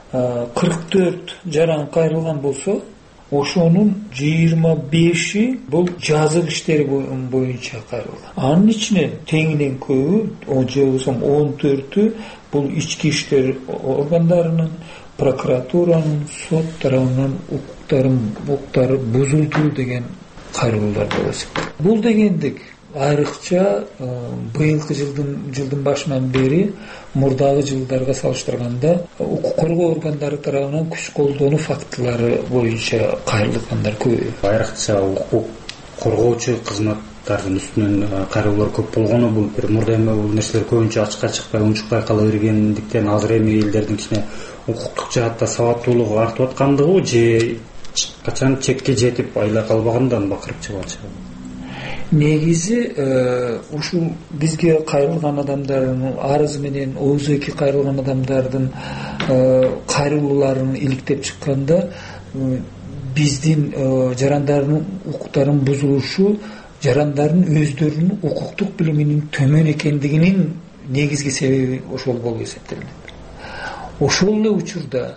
44 жаран кайрылган болсо, ошонун 25-и бул жазык иштери боюнча кайрылган. Анын ичинен теңинен көбү, же болбосо 14-ü бул ички иштер органдарынын, прокуратуранын, сот тарабынан укуктары бузулду деген кайрылуулар болот. Бул дегендик айрыкча быйылкы жылдын башынан бери мурдагы жылдарга салыштырганда укук коргоо органдары тарабынан күч колдонуу фактылары боюнча кайрылгандар көп. Айрыкча укук коргоочу кызматтардын үстүнөн кайрылуулар көп болгону бул бир мурда эми бул нерселер көбүнчө ачыкка чыкпай, унчукпай кала бергендиктен азыр эми элдердин кичине укуктук жаатта сабаттуулугу артып аткандыгы же качан чекке жетип айла калбагандан бакырып чыгып атышат? Негизи ушул бизге кайрылган адамдардын арызы менен ОЗК кайрылган адамдардын кайрылууларын иликтеп чыкканда биздин жарандардын укуктарын бузулушу жарандардын өздөрүнүн укуктук билиминин төмөн экендигинин негизги себеби ошол болуп эсептелинет. Ошол эле учурда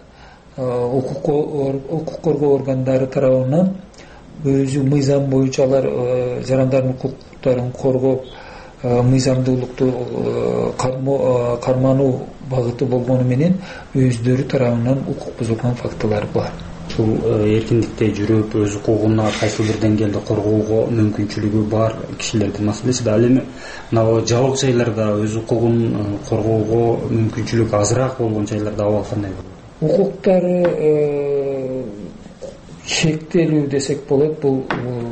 укук коргоо органдары тарабынан өзү мыйзам боюнча алар жарандардын укуктарын коргоп мыйзамдуулукту кармануу багыты болгону менен өздөрү тарабынан укук бузулган фактылар бар. Ушул эркиндикте жүрүп өз укугуна кайсы бир деңгээлде коргоого мүмкүнчүлүгү бар кишилердин маселеси да. Ал эми мына жабык жайларда өз укугун коргоого мүмкүнчүлүк азыраак болгон жайларда абал кандай болот? Укуктары шектелүү десек болот. Бул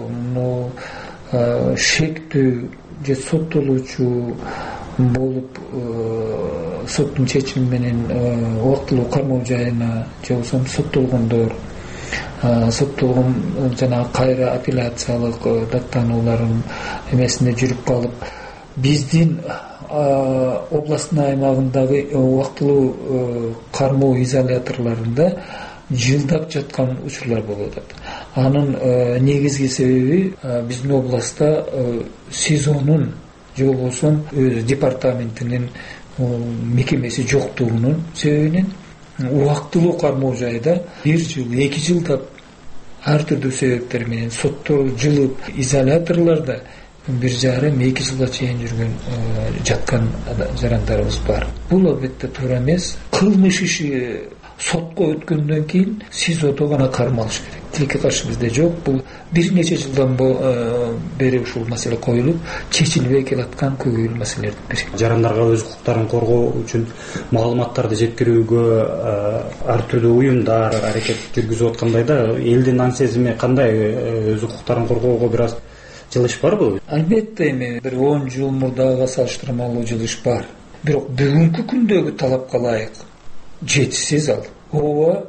шектүү же соттолуучу болуп соттун чечими менен убактылуу кармоо жайына же болбосо соттолгондор соттолгон жана кайра апелляциялык даттанууларын эмесинде жүрүп калып биздин областный аймагындагы убактылуу кармоо изоляторлорунда жылдап жаткан учурлар болуп атат. Анын негизги себеби биздин областта СИЗОнун же болбосо өз департаментинин мекемеси жоктугунун себебинен убактылуу кармоо жайда 1 жыл, 2 жылдап ар түрдүү себептер менен сотто жылып изоляторлордо 1,5-2 жылга чейин жүргөн жаткан жарандарыбыз бар. Бул албетте туура эмес. Кылмыш иши сотко өткөндөн кийин СИЗОдо гана кармалыш керек. Тилекке каршы бизде жок. Бул бир нече жылдан бери ушул маселе коюлуп, чечилбей келаткан көйгөйлүү маселелердин бири. Жарандарга өз укуктарын коргоо үчүн маалыматтарды жеткирүүгө ар түрдүү уюмдар аракет жүргүзүп аткандай да, элдин ан сезими кандай, өз укуктарын коргоого бир аз жылыш барбы? Албетте эми бир 10 жыл мурдага салыштырмалуу жылыш бар. Бирок бүгүнкү күндөгү талапка ылайык жетишсиз ал. Ооба,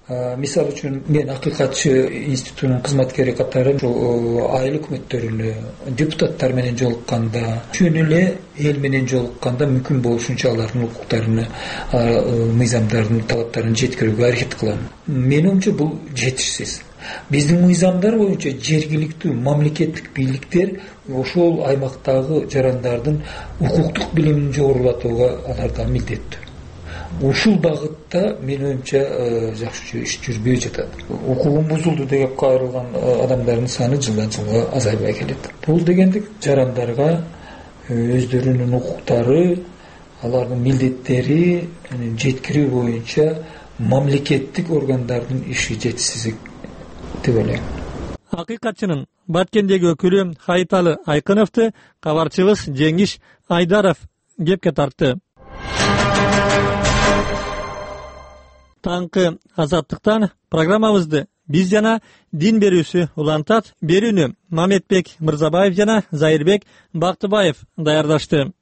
мисалы үчүн мен акыйкатчы институтунун кызматкери катары айыл өкмөттөрүнө депутаттар менен жолукканда чүн эле эл менен жолукканда мүмкүн болушунча алардын укуктарын мыйзамдардын талаптарын жеткирүүгө аракет кылам. Менин оюмча бул жетишсиз. Биздин мыйзамдар боюнча жергиликтүү мамлекеттик бийликтер ошол аймактагы жарандардын укуктук билимин жогорулатууга аларга милдеттүү. Ушул багытта менин оюмча жакшы иш жүрбөй жатат. Укугун бузулду деп кайрылган адамдардын саны жылдан жылга азайбай келет. Бул дегенди жарандарга өздөрүнүн укуктары, алардын милдеттери жеткирүү боюнча мамлекеттик органдардын иши жетишсиздик деп ойлойм. Акыйкатчынын Баткендеги өкүлү Хайталы Айкыновду кабарчыбыз Жеңиш Айдаров кепке тартты. Таңкы Азаттыктан программабызды биз жана дин берүүсү улантат. Берүүнү Маметбек Мырзабаев жана Зайырбек Бактыбаев даярдашты.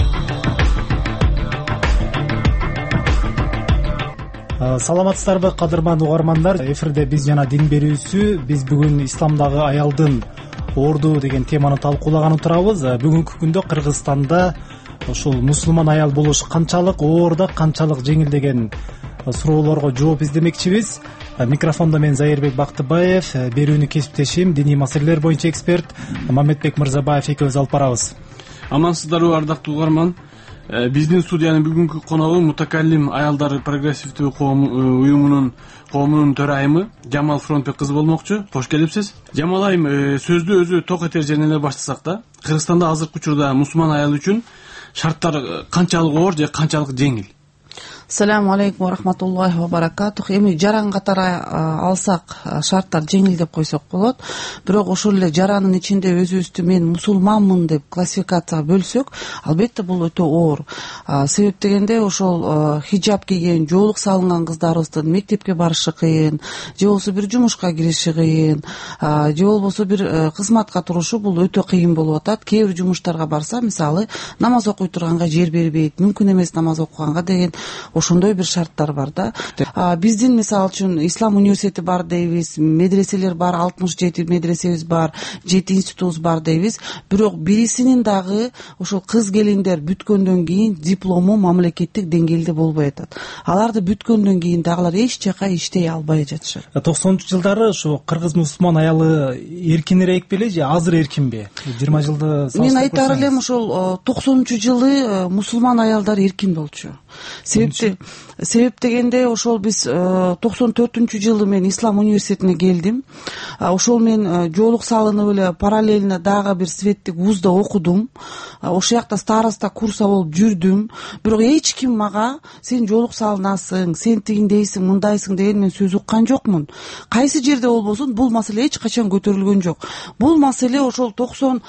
Саламатсыздарбы кадырман угармандар, эфирде биз жана дин берүүсү. Биз бүгүн исламдагы аялдын орду деген теманы талкуулаган турабыз. Бүгүнкү күндө Кыргызстанда ушул мусулман аял болуш канчалык оорда, канчалык жеңил деген суроолорго жооп издемекчибиз. Микрофондо мен Зайырбек Бактыбаев, берүүнү кесиптешим, диний маселелер боюнча эксперт Мамедбек Мырзабаев экөөбүз алып барабыз. Амансыздарбы ардактуу угарман. Биздин студиянын бүгүнкү коногу Мутакаллим аялдар прогрессивдүү коомунун төрайымы Жамал Фронтбек кызы болмокчу. Кош келипсиз. Жамал айым, сөздү өзү ток этер жеринен эле баштасак да. Кыргызстанда азыркы учурда мусулман аял үчүн шарттар канчалык оор же канчалык жеңил? Саламу алейкум ва рахматуллахи ва баракатух. Эми жаран катары алсак шарттар жеңил деп койсок болот. Бирок ошол эле жаранын ичинде өзүбүздү мен мусулманмын деп классификацияга бөлсөк, албетте бул өтө оор. Себеп дегенде ошол хиджаб кийген, жоолук салынган кыздарыбыздын мектепке барышы кыйын, же болбосо бир жумушка кириши кыйын, же болбосо бир кызматка турушу бул өтө кыйын болуп атат. Кээ бир жумуштарга барса, мисалы, намаз окуй турганга жер бербейт, мүмкүн эмес намаз окуганга деген ошондой бир шарттар бар да. Биздин мисалы үчүн ислам университети бар дейбиз, медреселер бар, 67 медресебиз бар, 7 институтубуз бар дейбиз. Бирок бирисинин дагы ошол кыз келиндер бүткөндөн кийин диплому мамлекеттик деңгээлде болбой атат. Аларды бүткөндөн кийин дагылар эч жака иштей албай жатышат. 90-жылдары ушу кыргыз мусулман аялы эркинирээк беле же азыр эркинби? 20 жылды мен айтар элем ошол 90-жылы мусулман аялдар эркин болчу. Себеп дегенде ошол биз 94-жылы мен ислам университетине келдим. Ошол мен жоолук салынып эле параллельно дагы бир светтик вузда окудум. Ошол жакта староста курса болуп жүрдүм. Бирок эч ким мага сен жоолук салынасың, сен тигиндейсиң, мындайсың деген мен сөз уккан жокмун. Кайсы жерде болбосун бул маселе эч качан көтөрүлгөн жок. Бул маселе ошол 96,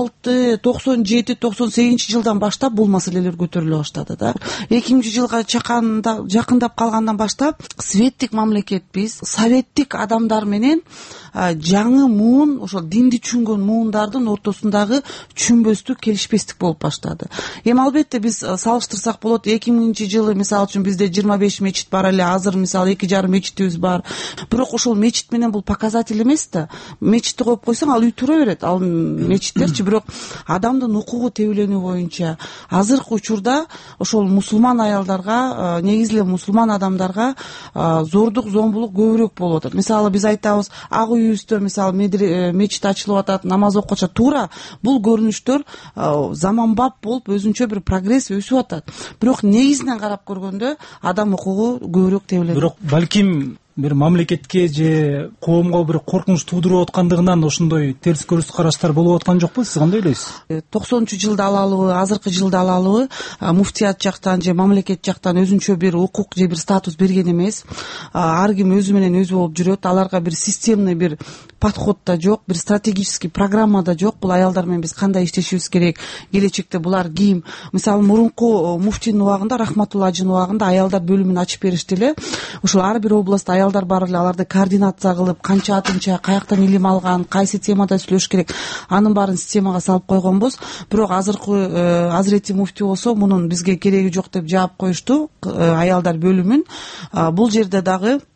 97, 98 жылдан баштап бул маселелер көтөрүлө баштады да. 2000-жылга жакындап калгандан баштап светтик мамлекетпиз, советтик адамдар менен жаңы муун, ошол динди түшүнгөн муундардын ортосундагы түшүнбөстүк, келишпестик болуп баштады. Эми албетте биз салыштырсак болот, 2000-жылы мисалы үчүн бизде 25 мечит бар эле, азыр мисалы 2,5 мечитибиз бар. Бирок ошол мечит менен бул показатель эмес да. Мечитти коюп койсоң, ал үй тура берет, ал мечиттерчи. Бирок адамдын укугу тебеленүү боюнча азыркы учурда ошол мусулман аялдарга, негизи эле мусулман адамдарга зордук, зомбулук көбүрөөк болуп атат. Мисалы биз айтабыз, ак үйүбүздө мисалы мечит ачылып атат, намаз окуп атат. Туура бул көрүнүштөр заманбап болуп өзүнчө бир прогресс өсүп атат. Бирок негизинен карап көргөндө адам укугу көбүрөөк тебеленет. Бирок балким бир мамлекетке же коомго бир коркунуч туудуруп аткандыгынан ошондой терс көрүс караштар болуп аткан жокпу? Сиз кандай ойлойсуз? 90-жылды алалыбы, азыркы жылды алалыбы, муфтият жактан же мамлекет жактан өзүнчө бир укук же бир статус берген эмес. Ар ким өзү менен өзү болуп жүрөт. Аларга бир системный бир подход да жок, бир стратегический программа да жок. Бул аялдар менен биз кандай иштешибиз керек, келечекте булар ким? Мисалы мурунку муфтинин убагында, Рахматулла ажынын убагында аялдар бөлүмүн ачып беришти эле. Ошол ар бир областта аялдар бар эле, аларды координация кылып, канча атынча, каяктан илим алган, кайсы темада сүйлөш керек, анын баарын системага салып койгонбуз. Бирок азыркы Азирети муфти болсо мунун бизге кереги жок деп жаап коюшту, аялдар бөлүмүн. Бул жерде дагы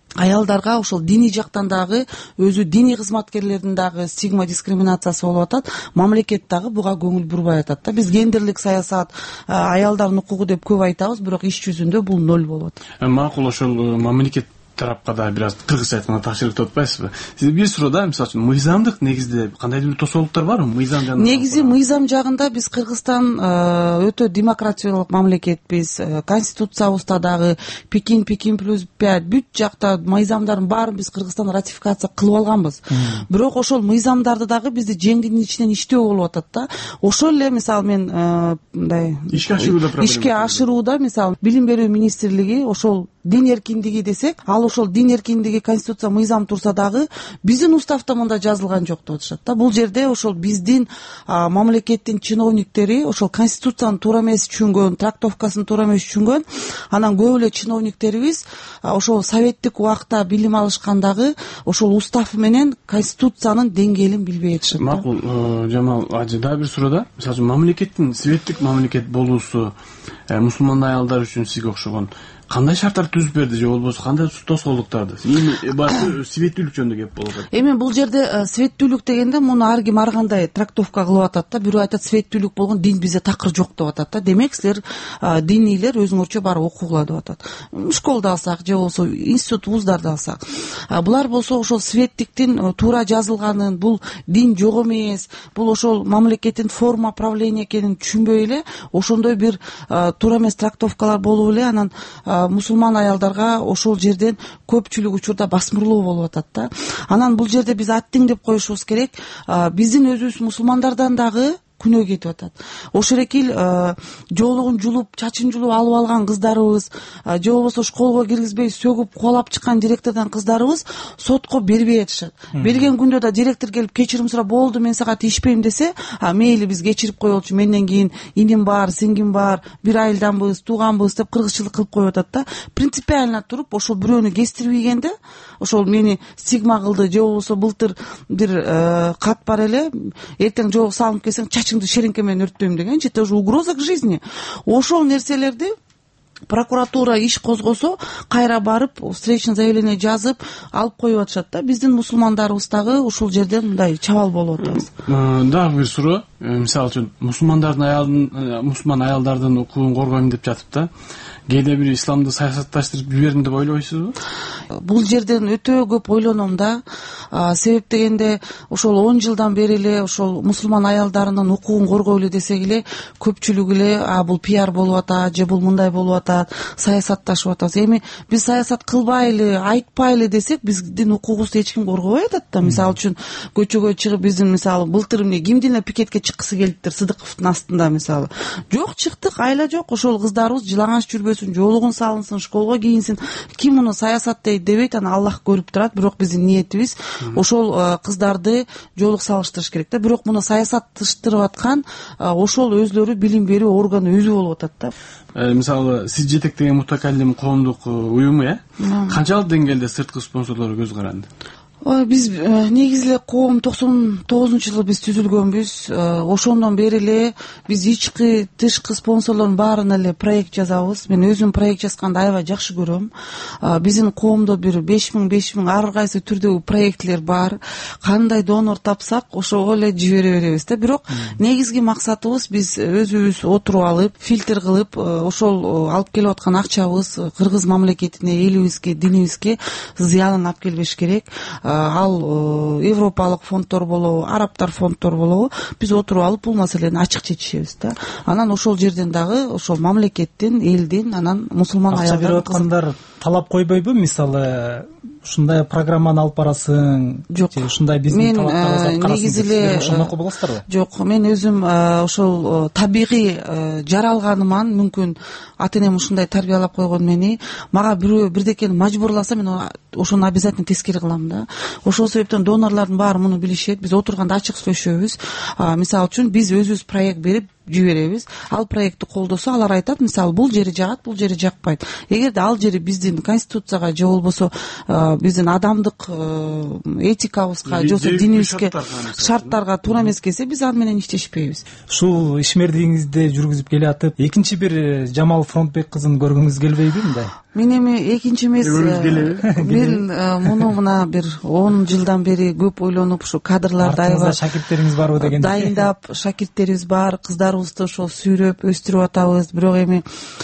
аялдарга ошол диний жактан дагы өзү диний кызматкерлердин дагы стигма дискриминациясы болуп атат, мамлекет дагы буга көңүл бурбай атат да. Биз гендерлик саясат, аялдардын укугу деп көп айтабыз, бирок иш жүзүндө бул ноль болуп атат. Макул, ошол мамлекет тарапка да бир аз кыргызча айтканда тапшырыктап атпайсызбы? Сиз бир суроодо мисалы үчүн мыйзамдык негизде кандайдыр бир тосолуктар барбы? Мыйзам жагында негизи мыйзам жагында биз Кыргызстан өтө демократиялык мамлекетпиз. Конституциябызда дагы Пекин плюс 5 бүт жакта мыйзамдардын баарын биз Кыргызстан ратификация кылып алганбыз. Бирок ошол мыйзамдарды дагы бизде жеңдин ичинен иштөө болуп атат да. Ошол эле мисалы мен мындай ишке ашырууда мисалы билим берүү министрлиги ошол дин эркиндиги десек, ал ошол дин эркиндиги конституция мыйзам турса дагы биздин уставда мында жазылган жок деп атышат да. Бул жерде ошол биздин мамлекеттин чиновниктери ошол конституцияны туура эмес түшүнгөн, трактовкасын туура эмес түшүнгөн. Анан көп эле чиновниктерибиз ошол советтик убакта билим алышкандагы ошол устав менен конституциянын деңгээлин билбей атышат. Макул, Жамал ажы дагы бир суроодо, мисалы мамлекеттин светтик мамлекет болуусу мусулман аялдар үчүн сизге окшогон кандай шарттар түзүп берди же болбосо кандай тоскоолдуктарды? Эми светтүүлүк жөнүндө кеп болуп атат. Эми бул жерде светтүүлүк дегенде муну ар ким ар кандай трактовка кылып атат да. Бирөө айтат светтүүлүк болгон дин бизде такыр жок деп атат да. Демек силер динийлер өзүңөрчө барып окугула деп атат. Школда алсак же болбосо институт вуздарда алсак. Булар болсо ошол светтиктин туура жазылганын, бул дин жок эмес, бул ошол мамлекеттин форма правления экенин түшүнбөй эле ошондой бир туура эмес трактовкалар болуп эле анан мусулман аялдарга ошол жерден көпчүлүк учурда басмырлоо болуп атат да. Анан бул жерде биз аттиң деп коюшубуз керек. Биздин өзүбүз мусулмандардан дагы күнөө кетип атат. Ошол экил жоолугун жулуп, чачын жулуп алып алган кыздарыбыз, же болбосо школго киргизбей сөгүп кубалап чыккан директордон кыздарыбыз сотко бербей атышат. Берген күндө да директор келип кечирим сурап, болду мен сага тийишпейм десе, мейли биз кечирип коелучу, менден кийин иним бар, сиңгим бар, бир айылданбыз, тууганбыз деп кыргызчылык кылып коюп атат да. Принципиально туруп ошол бирөөнү кестирбегенде, ошол мени стигма кылды, же болбосо былтыр бир кат бар эле, эртең жол салынып келсең шеренке менен өрттөйм деген, же тоже угроза к жизни. Ошол нерселерди прокуратура иш козгосо кайра барып встречный заявление жазып алып коюп атышат да. Биздин мусулмандарыбыз дагы ушул жерден мындай чабал болуп атабыз. Дагы бир суроо, мисалы үчүн мусулман аялдардын укугун коргойм деп жатып да, кээде бир исламды саясатташтырып жибердим деп ойлойсузбу? Бул жерден өтө көп ойлоном да. Себеп дегенде ошол 10 жылдан бери эле ошол мусулман аялдарынын укугун коргойлу десек эле көпчүлүк эле бул пиар болуп атат, же бул мындай болуп атат, саясатташып атабыз. Эми биз саясат кылбайлы, айтпайлы десек, биздин укугубузду эч ким коргобой атат да. Мисалы үчүн көчөгө чыгып биздин мисалы былтыр эмне кимдин эле пикетке чыккысы келиптир Сыдыковдун астында мисалы. Жок, чыктык, айла жок, ошол кыздарыбыз жылаңач жүрбөсүн, жоолугун салынсын, школго кийинсин. Ким муну саясат дейт дебейт, аны Аллах көрүп турат, бирок биздин ниетибиз ошол кыздарды жоолук салыштырыш керек да. Бирок муну саясатташтырып аткан ошол өзлөрү билим берүү органы өзү болуп атат да. Мисалы сиз жетектеген мутакаллим коомдук уюму канчалык деңгээлде сырткы спонсорлорго көз каранды? Биз негизи эле коом 99-жылы биз түзүлгөнбүз. Ошондон бери эле биз ички, тышкы спонсорлордун баарына эле проект жазабыз. Мен өзүм проект жазганды аябай жакшы көрөм. Биздин коомдо бир 5000 ар кайсы түрдөгү проектлер бар. Кандай донор тапсак, ошого эле жибере беребиз да. Бирок негизги максатыбыз биз өзүбүз отуруп алып, фильтр кылып, ошол алып келип аткан акчабыз кыргыз мамлекетине, элибизге, динибизге зыянын алып келбеш керек. Ал европалык фонддор болобу, арабтар фонддор болобу, биз отуруп алып бул маселени ачык чечишебиз да. Анан ошол жерден дагы ошол мамлекеттин, элдин, анан мусулман аялдар акча берип аткандар талап койбойбу? Мисалы ушундай программаны алып барасың, же ушундай биздин талаптарыбызды карасың деп ошондой окуп аласыздарбы? Жок, мен өзүм ошол табигый жаралганыман, мүмкүн ата-энем ушундай тарбиялап койгон мени, мага бирөө бирдекени мажбурласа мен ошону обязательно тескери кылам да. Ошол себептен донорлордун баары муну билишет. Биз отурганда ачык сүйлөшөбүз. Мисалы үчүн биз өзүбүз проект берип жиберебиз. Ал проектти колдосо, алар айтат, мисалы бул жери жагат, бул жери жакпайт. Эгерде ал жери биздин конституцияга же болбосо биздин адамдык этикабызга же болбосо динибизге шарттарга туура эмес келсе, биз аны менен иштешпейбиз. Ушул ишмердигиңизди жүргүзүп келатып, экинчи бир Жамал Фронтбек кызын көргүңүз келбейби мындай? мен эми экинчи эмес мен муну мына бир 10 жылдан бери көп ойлонуп ушу кадрларды артыңызда шакирттериңиз барбы деген дайындап шакирттерибиз бар, кыздарыбызды ошол сүйрөп өстүрүп атабыз. Бирок эми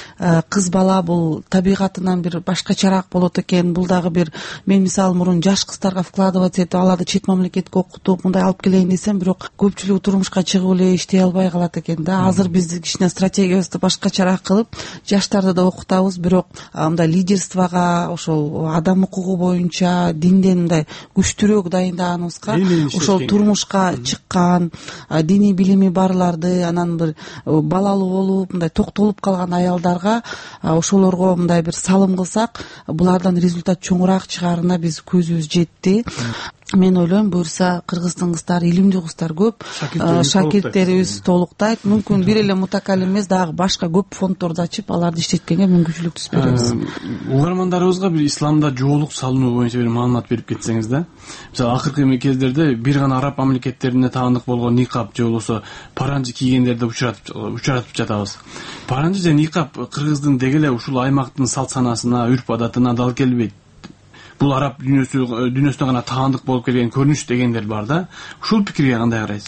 кыз бала бул табигатынан бир башкачараак болот экен. Бул дагы бир мен мисалы мурун жаш кыздарга вкладывать этип аларды чет мамлекетке окутуп мындай алып келейин десем, бирок көпчүлүгү турмушка чыгып эле иштей албай калат экен да. Азыр биз кичине стратегиябызды башкачараак кылып жаштарды да окутабыз, бирок мындай лидерствого, ошол адам укугу боюнча динден мындай күчтүүрөөк дайындаганыбызга ошол турмушка чыккан, диний билими барларды, анан бир балалуу болуп мындай токтолуп калган аялдарга ошолорго мындай бир салым кылсак, булардан результат чоңураак чыгаарына биз көзүбүз жетти. Мен ойлойм, буюрса кыргыздын кыздары, илимдүү кыздар көп, шакирттерибиз толуктайт. Мүмкүн бир эле мутакалим эмес, дагы башка көп фонддорду ачып, аларды иштеткенге мүмкүнчүлүк түзүп беребиз. Угармандарыбызга бир исламда жоолук салынуу боюнча бир маалымат берип кетсеңиз да. Мисалы акыркы кездерде бир гана араб мамлекеттеринде таандык болгон никап же болбосо паранжы кийгендерди учуратып жатабыз. Паранжы же никап кыргыздын деги эле ушул аймактын салт санасына, үрп адатына дал келбейт. Бул араб дүйнөсүнө гана таандык болуп келген көрүнүш дегендер бар да. Ушул пикирге кандай карайсыз?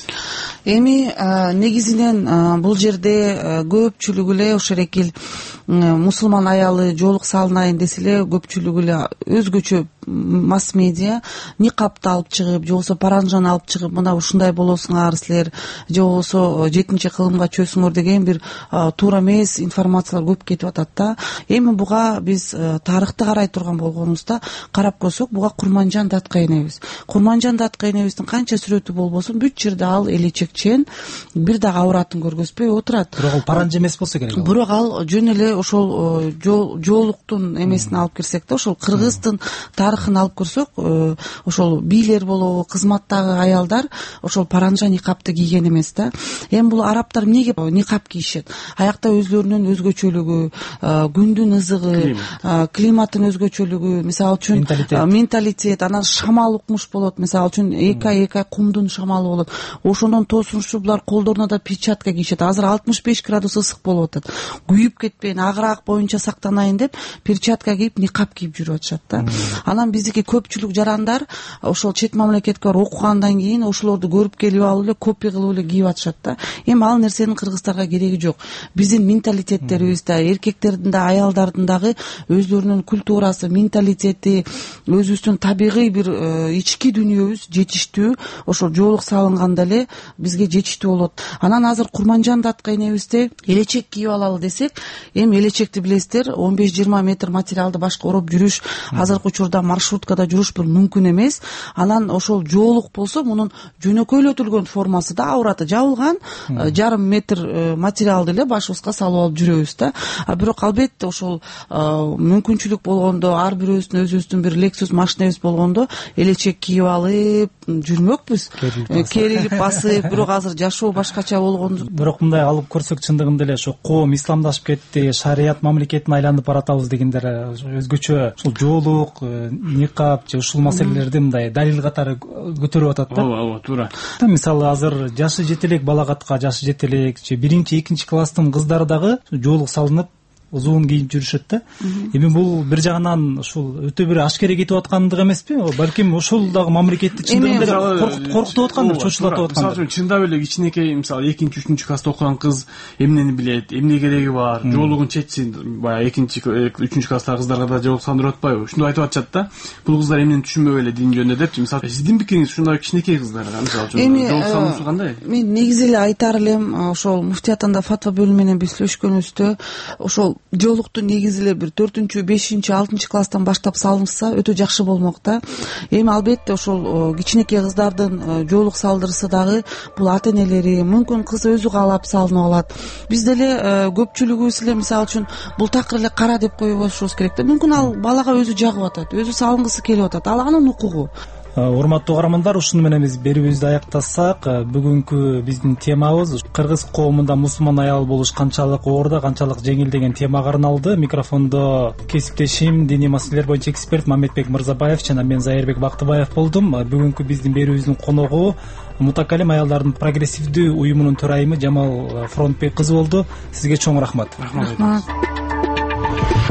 Эми негизинен бул жерде көпчүлүгү эле ошерекил мусулман аялы жоолук салынайын десе эле көпчүлүгү эле өзгөчө масс медиа никапты алып чыгып, же болбосо паранжаны алып чыгып, мына ушундай болосуңар силер, же болбосо 7-кылымга чөсүңөр деген бир туура эмес информациялар көп кетип атат да. Эми буга биз тарыхты карай турган болгонубузда карап көрсөк, буга Курманжан Датка энебиз. Курманжан Датка энебиздин канча сүрөтү болбосун, бүт жерде ал элечекчен, бир дагы авратын көргөзбөй отурат. Бирок ал паранжа эмес болсо керек. Бирок ал жөн эле ошол жоолуктун эмесин алып кирсек да, ошол кыргыздын тарыхын алып көрсөк, ошол бийлер болобу, кызматтагы аялдар ошол паранжа никапты кийген эмес да. Эми бул арабтар эмнеге никап кийишет? Аякта өзлөрүнүн өзгөчөлүгү, күндүн ызыгы, климаттын өзгөчөлүгү, мисалы үчүн менталитет, анан шамал укмуш болот. Мисалы үчүн эки кумдун шамалы болот. Ошондон тоосунчу булар колдоруна да перчатка кийишет. Азыр 65 градус ысык болуп атат. Күйүп кетпейин, агыраак боюнча сактанайын деп перчатка кийип, никап кийип жүрүп атышат да. Анан биздики көпчүлүк жарандар ошол чет мамлекетке барып окугандан кийин ошолорду көрүп келип алып эле копия кылып эле кийип атышат да. Эми ал нерсенин кыргыздарга кереги жок. Биздин менталитеттерибиз да, эркектердин да, аялдардын дагы өзлөрүнүн культурасы, менталитети, өзүбүздүн табигый бир ички дүйнөбүз жетиштүү, ошол жоолук салынганда эле бизге жетиштүү болот. Анан азыр Курманжан Датка энебизде элечек кийип алалы десек, эми элечекти билесиздер, 15-20 метр материалды башка ороп жүрүш, азыркы учурда маршруткада жүрүш бир мүмкүн эмес. Анан ошол жоолук болсо, мунун жөнөкөйлөтүлгөн формасы да, аураты жабылган, жарым метр материалды эле башыбызга салып алып жүрөбүз да. Бирок албетте ошол мүмкүнчүлүк болгондо, ар бирөөбүздүн өзүбүздүн бир Lexus машинебиз болгондо элечек кийип алып жүрмөкпүз, керилип басып. Бирок азыр жашоо башкача болгон. Бирок мындай алып көрсөк, чындыгында эле ошо коом исламдашып кетти, шарият мамлекетине айланып баратабыз дегендер өзгөчө ушул жоолук, никап же ушул маселелерди мындай далил катары көтөрүп атат да. Ооба, туура. Мисалы азыр жашы жете элек балагатка, жашы жете элек же 1-2 класстын кыздары дагы жоолук салынып узун кийип жүрүшөт да. Эми бул бир жагынан ушул өтө бир ашкере кетип аткандык эмеспи? Балким ошол дагы мамлекетти чындыгында коркутуп аткандыр, чочулатып аткандыр. Мисалы үчүн чындап эле кичинекей, мисалы 2-3 класста окуган кыз эмнени билет, эмне кереги бар, жоолугун чечсин, баягы 2-3 класстагы кыздарга да жоолук салдырып атпайбы? Ушуну айтып атышат да. Бул кыздар эмнени түшүнбөй эле дин жөнүндө депчи. Мисалы сиздин пикириңиз ушундай кичинекей кыздарга мисалы үчүн жоолук салынуусу кандай? Мен негизи эле айтар элем, ошол муфтиятында фатва бөлүмү менен биз сүйлөшкөнүбүздө, ошол жоолуктун негизи эле бир 4-, 5-, 6 класстан баштап салынса өтө жакшы болмок да. Эми албетте ошол кичинекей кыздардын жоолук салдырысы дагы бул ата энелери, мүмкүн кыз өзү каалап салынып алат. Биз деле көпчүлүгүбүз эле мисалы үчүн бул такыр эле кара деп койбошубуз керек да. Мүмкүн ал балага өзү жагып атат, өзү салынгысы келип атат, ал анын укугу. Урматтуу угармандар, ушуну менен биз берүүбүздү аяктасак, бүгүнкү биздин темабыз кыргыз коомунда мусулман аял болуш канчалык оор да, канчалык жеңил деген темага арналды. Микрофондо кесиптешим, диний маселелер боюнча эксперт Мамедбек Мырзабаев жана мен Зайырбек Бактыбаев болдум. Бүгүнкү биздин берүүбүздүн коногу мутакалим аялдардын прогрессивдүү уюмунун төрайымы Жамал Фронтбек кызы болду. Сизге чоң рахмат.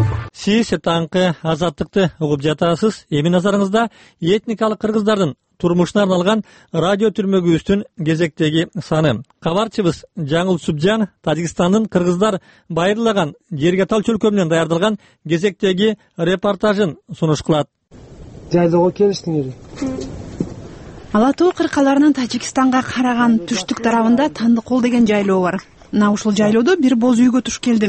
Сиз таңкы азаттыкты угуп жатасыз. Эми назарыңызда этникалык кыргыздардын турмушуна арналган радио түрмөгүбүздүн кезектеги саны. Кабарчыбыз Жаңыл Субжан Тажикстандын кыргыздар байырлаган жерге тал чөлкөмүнөн даярдалган кезектеги репортажын сунуш кылат. Жайлоого келиштиңер. Ала Тоо кыркаларынын Тажикстанга караган түштүк тарабында Тандыкол деген жайлоо бар. Мына ушул жайлоодо бир боз үйгө туш келдим.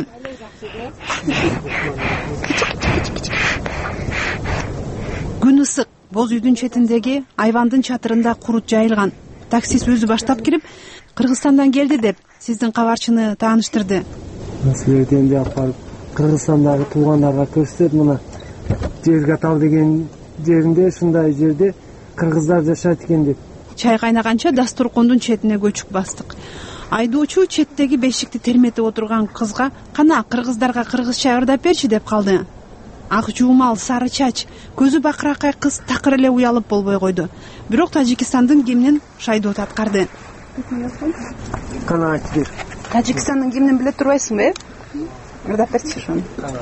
Күн ысык, боз үйдүн четиндеги айвандын чатырында курут жайылган. Таксист өзү баштап кирип, Кыргызстандан келди деп сиздин кабарчыны тааныштырды. Силерден жаап барып, Кыргызстандагы туугандарга көрсөтөт, мына жерге тал деген жеринде, ушундай жерде кыргыздар жашайт экен деп. Чай кайнаганча дасторкондун четине көчүк бастык. Айдоочу четтеги бешикти терметип отурган кызга "Кана кыргыздарга кыргызча ырдап берчи" деп калды. Ак жуумал, сары чач, көзү бакыракай кыз такыр эле уялып болбой койду. Бирок Тажикстандын гимнин шайдоот аткарды. Кана айтып. Тажикстандын гимнин биле турбайсыңбы? Ырдап берчи ошону.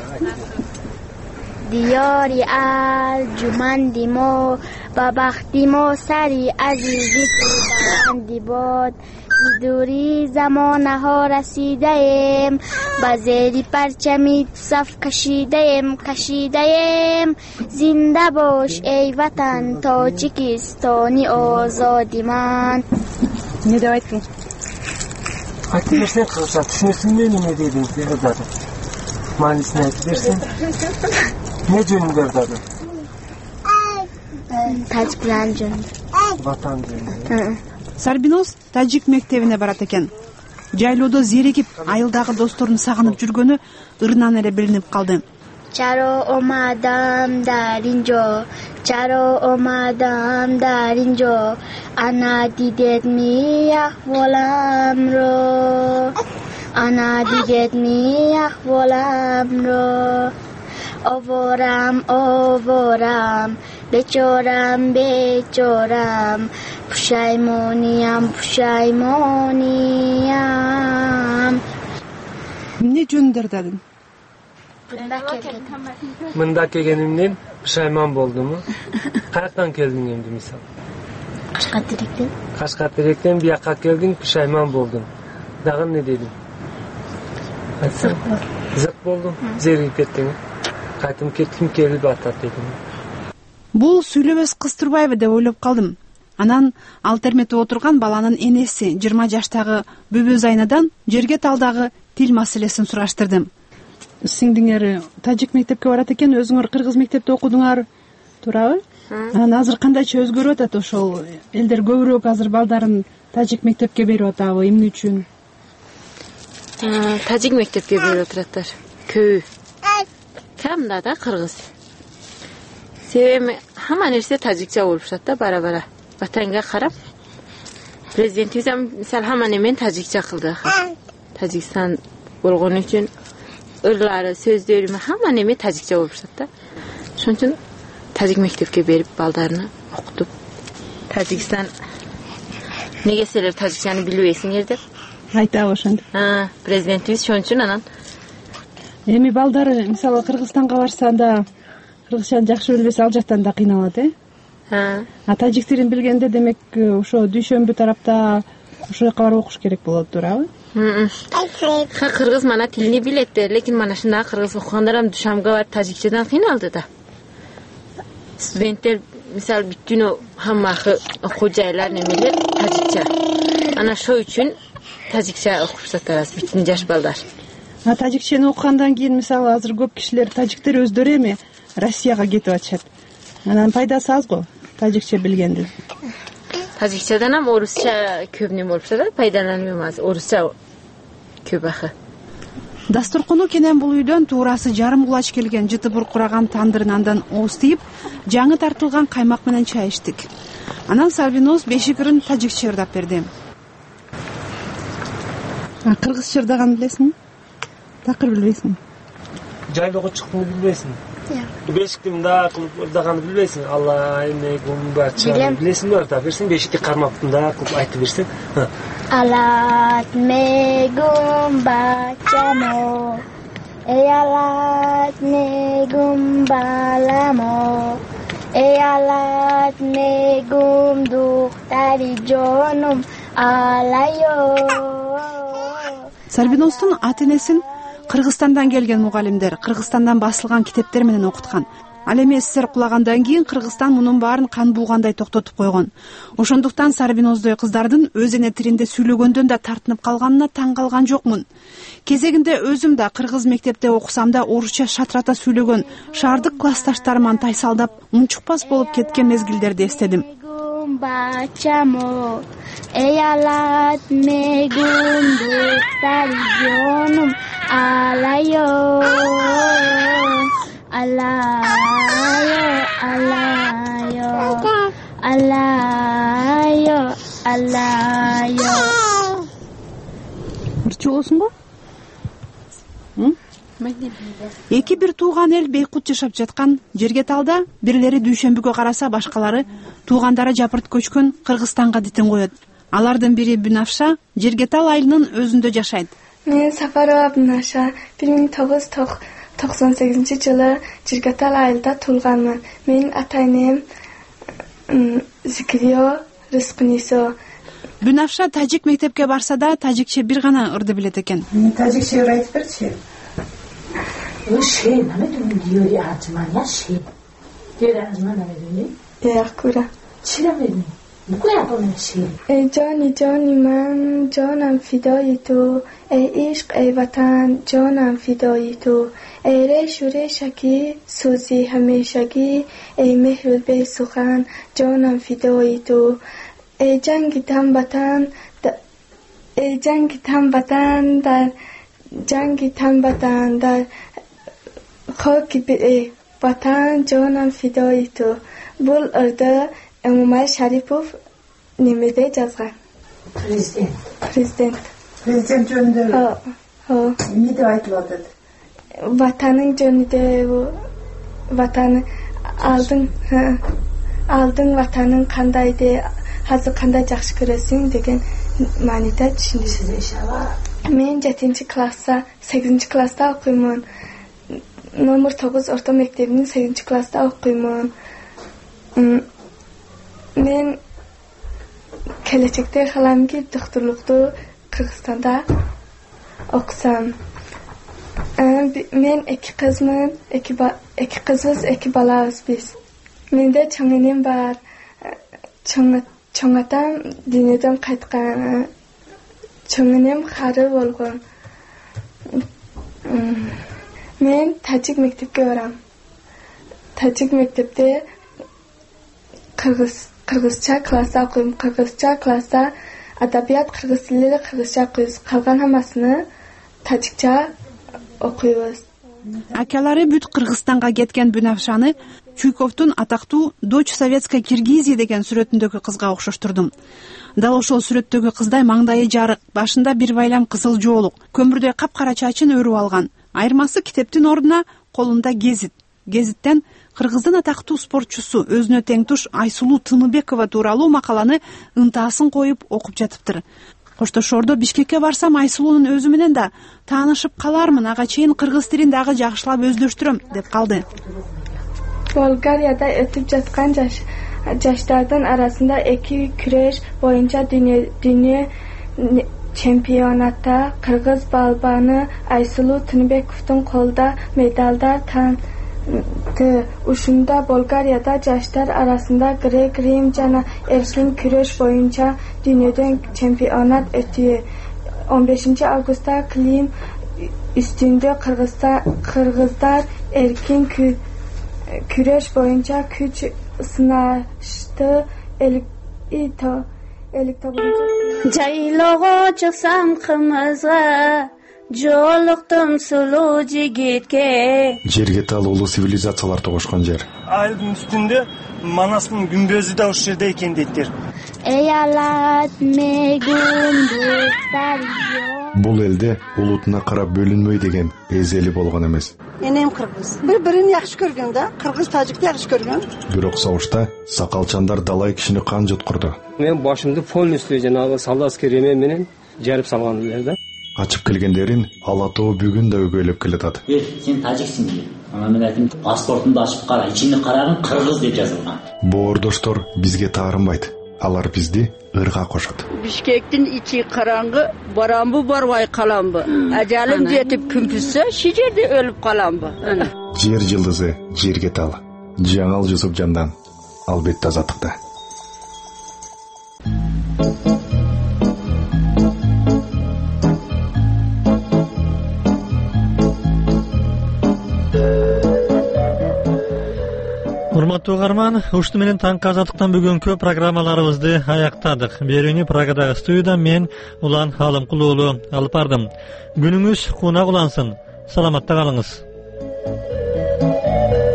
دیاری ارجمندی ما و بختی ما سری عزیزی بلندی باد دوری زمانه ها رسیده ایم با زیری پرچمی صف کشیده ایم زنده باش ای وطن تاجیکستانی آزادی من. Ne de aytın? Aytı versen kızlar, düşünürsün ne dedin kızlar? Manisine aytı versen. Ne jönündө ырдады? Тажик билан жөнүндө. Ватан жөнүндө. Сарбиноз тажик мектебине барат экен. Жайлоодо зеригип, айылдагы досторун сагынып жүргөнү ырынан эле билинип калды. چرا اومدم در اینجا چرا اومدم در اینجا انا دیدت می احوالم رو انا دیدت می احوالم رو آوارم آوارم بیچارم بیچارم پشایمونیم پشایمونیم. Ne jönүндө ырдадың? Мында келгенимден пушайман болдуму? Каяктан келдиң эмди мисал? Кашкатеректен. Кашкатеректен бияка келдиң, пушайман болдуң. Дагы не дедиң? Зык болдуң, зеригип кеттиң. Кайтым кеттим, келип атат дедиң. Бул сүйлөбөс кыз турбайбы деп ойлоп калдым. Анан ал терметип отурган баланын энеси 20 жаштагы Бүбөз Айнадан жерге талдагы тил маселесин сураштырдым. Сиңдиңер тажик мектепке барат экен, өзүңөр кыргыз мектепте окудуңар, туурабы? Анан азыр кандайча өзгөрүп атат ошол? Элдер көбүрөөк азыр балдарын тажик мектепке берип атабы, эмне үчүн? Тажик мектепке берип атышат. Көбү. Камда да кыргыз. Себеби хамма нерсе тажикча болуп атат да, бара-бара. Ватанга карап. Президентибиз мисал хамма немен тажикча кылды. Тажикстан болгон үчүн ырлары, сөздөрү хамма неме тажикча болуп атат да. Ошон үчүн тажик мектепке берип балдарына окутуп, Тажикстан неге силер тажикчаны билбейсиңер деп айтабы ошентип. Президентибиз ошон үчүн анан эми балдары мисалы Кыргызстанга барса да кыргызчаны жакшы билбесе ал жактан да кыйналат, тажик тилин билгенде демек ошо дүйшөмбү тарапта ошол жака барып окуш керек болот, туурабы? Кыргыз мана тилини билет, лекин мана ушундай кыргыз окугандар душамга барып тажикчадан кыйналды да. Студенттер мисал бүттүнү хаммакы окуу жайлар немелер тажикча. Ана ошол үчүн тажикча окуп жатабыз бүттүн жаш балдар. Тажикчени окугандан кийин мисалы азыр көп кишилер тажиктер өздөрү эми Россияга кетип атышат. Анан пайдасы аз го тажикче билгендин. Тажикчадан ham орусча көп неме болуп жатат, пайдаланбайм азыр орусча көп акы. Дасторкону кенен бул үйдөн туурасы жарым кулач келген жыты буркураган тандыр нандан ооз тийип, жаңы тартылган каймак менен чай иштик. Анан Сарбиноз бешик ырын тажикче ырдап берди. Кыргызча ырдаган билесиңби? Такыр билбейсиң. Жайлоого чыктыңды билбейсиң? Бешикти мында кылып ырдаганды билбейсиң? Алла эмне гумбача билесиңби? Ырдап берсең, бешикти кармап мында кылып айтып берсең. Alat me gumbacha mo Eyalat negum balamo, eyalat negum duhtari jonum alayo. Сарбиновдун ата-энесин Кыргызстандан келген мугалимдер Кыргызстандан басылган китептер менен окуткан. Ал эми СССР кулагандан кийин Кыргызстан мунун баарын кан буугандай токтотуп койгон. Ошондуктан Сарбиновдой кыздардын өз эне тилинде сүйлөгөндөн да тартынып калганына таң калган жокмун. Кезегинде өзүм да кыргыз мектепте окусам да орусча шатрата сүйлөгөн шаардык классташтарыман тайсалдап унчукпас болуп кеткен мезгилдерди эстедим. Bachamo, eyalat megum duktarijonum alayo, alayo, alayo, alayo, alayo. Бирчи болосуңбу? Эки бир тууган эл бейкут жашап жаткан жерге талда бирлери дүйшөмбүгө караса башкалары туугандары жапырт көчкөн Кыргызстанга дитин коет. Алардын бири Бинавша Жергетал айылынын өзүндө жашайт. Мен Сафарова Бинавша 1998-жылы Жергетал айылда туулганмын. Менин ата-энем Зикрио Рыскунисо. Бинавша тажик мектепке барса да тажикче бир гана ырды билет экен. Тажикче айтып берчи. Şey, ne diyor ya acıman ya şey. Diyor acıman ne diyor? Ya kura. Çilemedim. Bu kadar böyle şey. Ey cani man, canım fidai tu. Ey ishq, ey vatan, canım fidai tu. Ey reşaki, suzi hameshagi. Ey mehrube sukhan, canım fidai tu. Ey jangi tam vatan, ey jangi tam vatan dar, jangi tam vatan dar. Xoki bir vatan canım fidai tu. Bul ırdı Umar Sharipov nemede yazgan. Prezident. Prezident jönünde. Ha. Ne de aytıldı? Vatanın jönünde bu vatanı aldın vatanın kandaydı, hazır kanday жақсы көрөсүң деген мааниде түшүндүм. Мен 7 класста, 8 класста окуймун. Номер 9 орто мектебинин 8 класста окуймун. Мен келечекте каламки доктурлукту Кыргызстанда окусам. Мен эки кызмын, эки кызбыз, эки балабыз биз. Менде чоң энем бар. Чоң атам дүйнөдөн кайткан. Чоң энем кары болгон. Мен тажик мектепке барам. Тажик мектепте кыргызча класста окуйм. Кыргызча класста адабият кыргыз тили, кыргызча окуйбуз. Калган хаммасыны тажикча окуйбуз. Акалары бүт Кыргызстанга кеткен Бинавшаны Чуйковдун атактуу Дочь Советской Киргизии деген сүрөтүндөгү кызга окшоштурдум. Дал ошол сүрөттөгү кыздай маңдайы жарык, башында бир байлам кызыл жоолук, көмүрдөй капкара чачын өрүп алган. Айырмасы китептин ордуна колунда гезит. Гезиттен Кыргыздын атактуу спортчусу өзүнө тең туш Айсулуу Тыныбекова тууралуу макаланы ынтаасын коюп окуп жатыптыр. Коштошордо Бишкекке барсам Айсулуунун өзү менен да таанышып калармын, ага чейин кыргыз тилин дагы жакшылап өздөштүрөм деп калды. Болгарияда өтүп жаткан жаштардын арасында эки күрөш боюнча дүйнө чемпионатта кыргыз балбаны Айсулуу Тыныбековдун колдо медалдар таанды. Ушунда Болгарияда жаштар арасында грек, рим жана эркин күрөш боюнча дүйнөдөн чемпионат өтү. 15 августта Клим үстүндө кыргыздар эркин күрөш боюнча күч сынашты. Жайлоого чыксам кымызга, жолуктум сулуу жигитке. Жергетал улуу цивилизациялар тогошкон жер. Айылдын үстүндө Манаспын күмбөзү да ушул жерде экен дейттер. Эялат мегундуктар. Бул элде улутуна карап бөлүнмөй деген эзели болгон эмес. Энем кыргыз. Бири-бирин жакшы көргөн да, кыргыз тажикти жакшы көргөн. Бирок согушта сакалчандар далай кишини кан жуткурду. Мен башымды полностью жанагы солдатский ремень менен жарып салган эле да. ачып келгендерин Ала Тоо бүгүн да өгөйлөп келатат. Сен тажиксиң дейт. Ана мен айтым, паспортунду ачып кара, ичине карагын кыргыз деп жазылган. Боордоштор бизге таарынбайт. Алар бизди ырга кошот. Бишкектин ичи караңгы, барамбы барбай каламбы. Ажалым жетип күмпүсө, şu жерде өлүп каламбы. Жер жылдызы жерге тал. Жаңал Жусупжандан албетте азаттыкта. Урматтуу угарман, ушту менен таңкы азаттыктан бүгүнкү программаларыбызды аяктадык. Берүүнү Прагадагы студиядан мен Улан Алымкул уулу алып бардым. Күнүңүз кунак улансын. Саламатта калыңыз.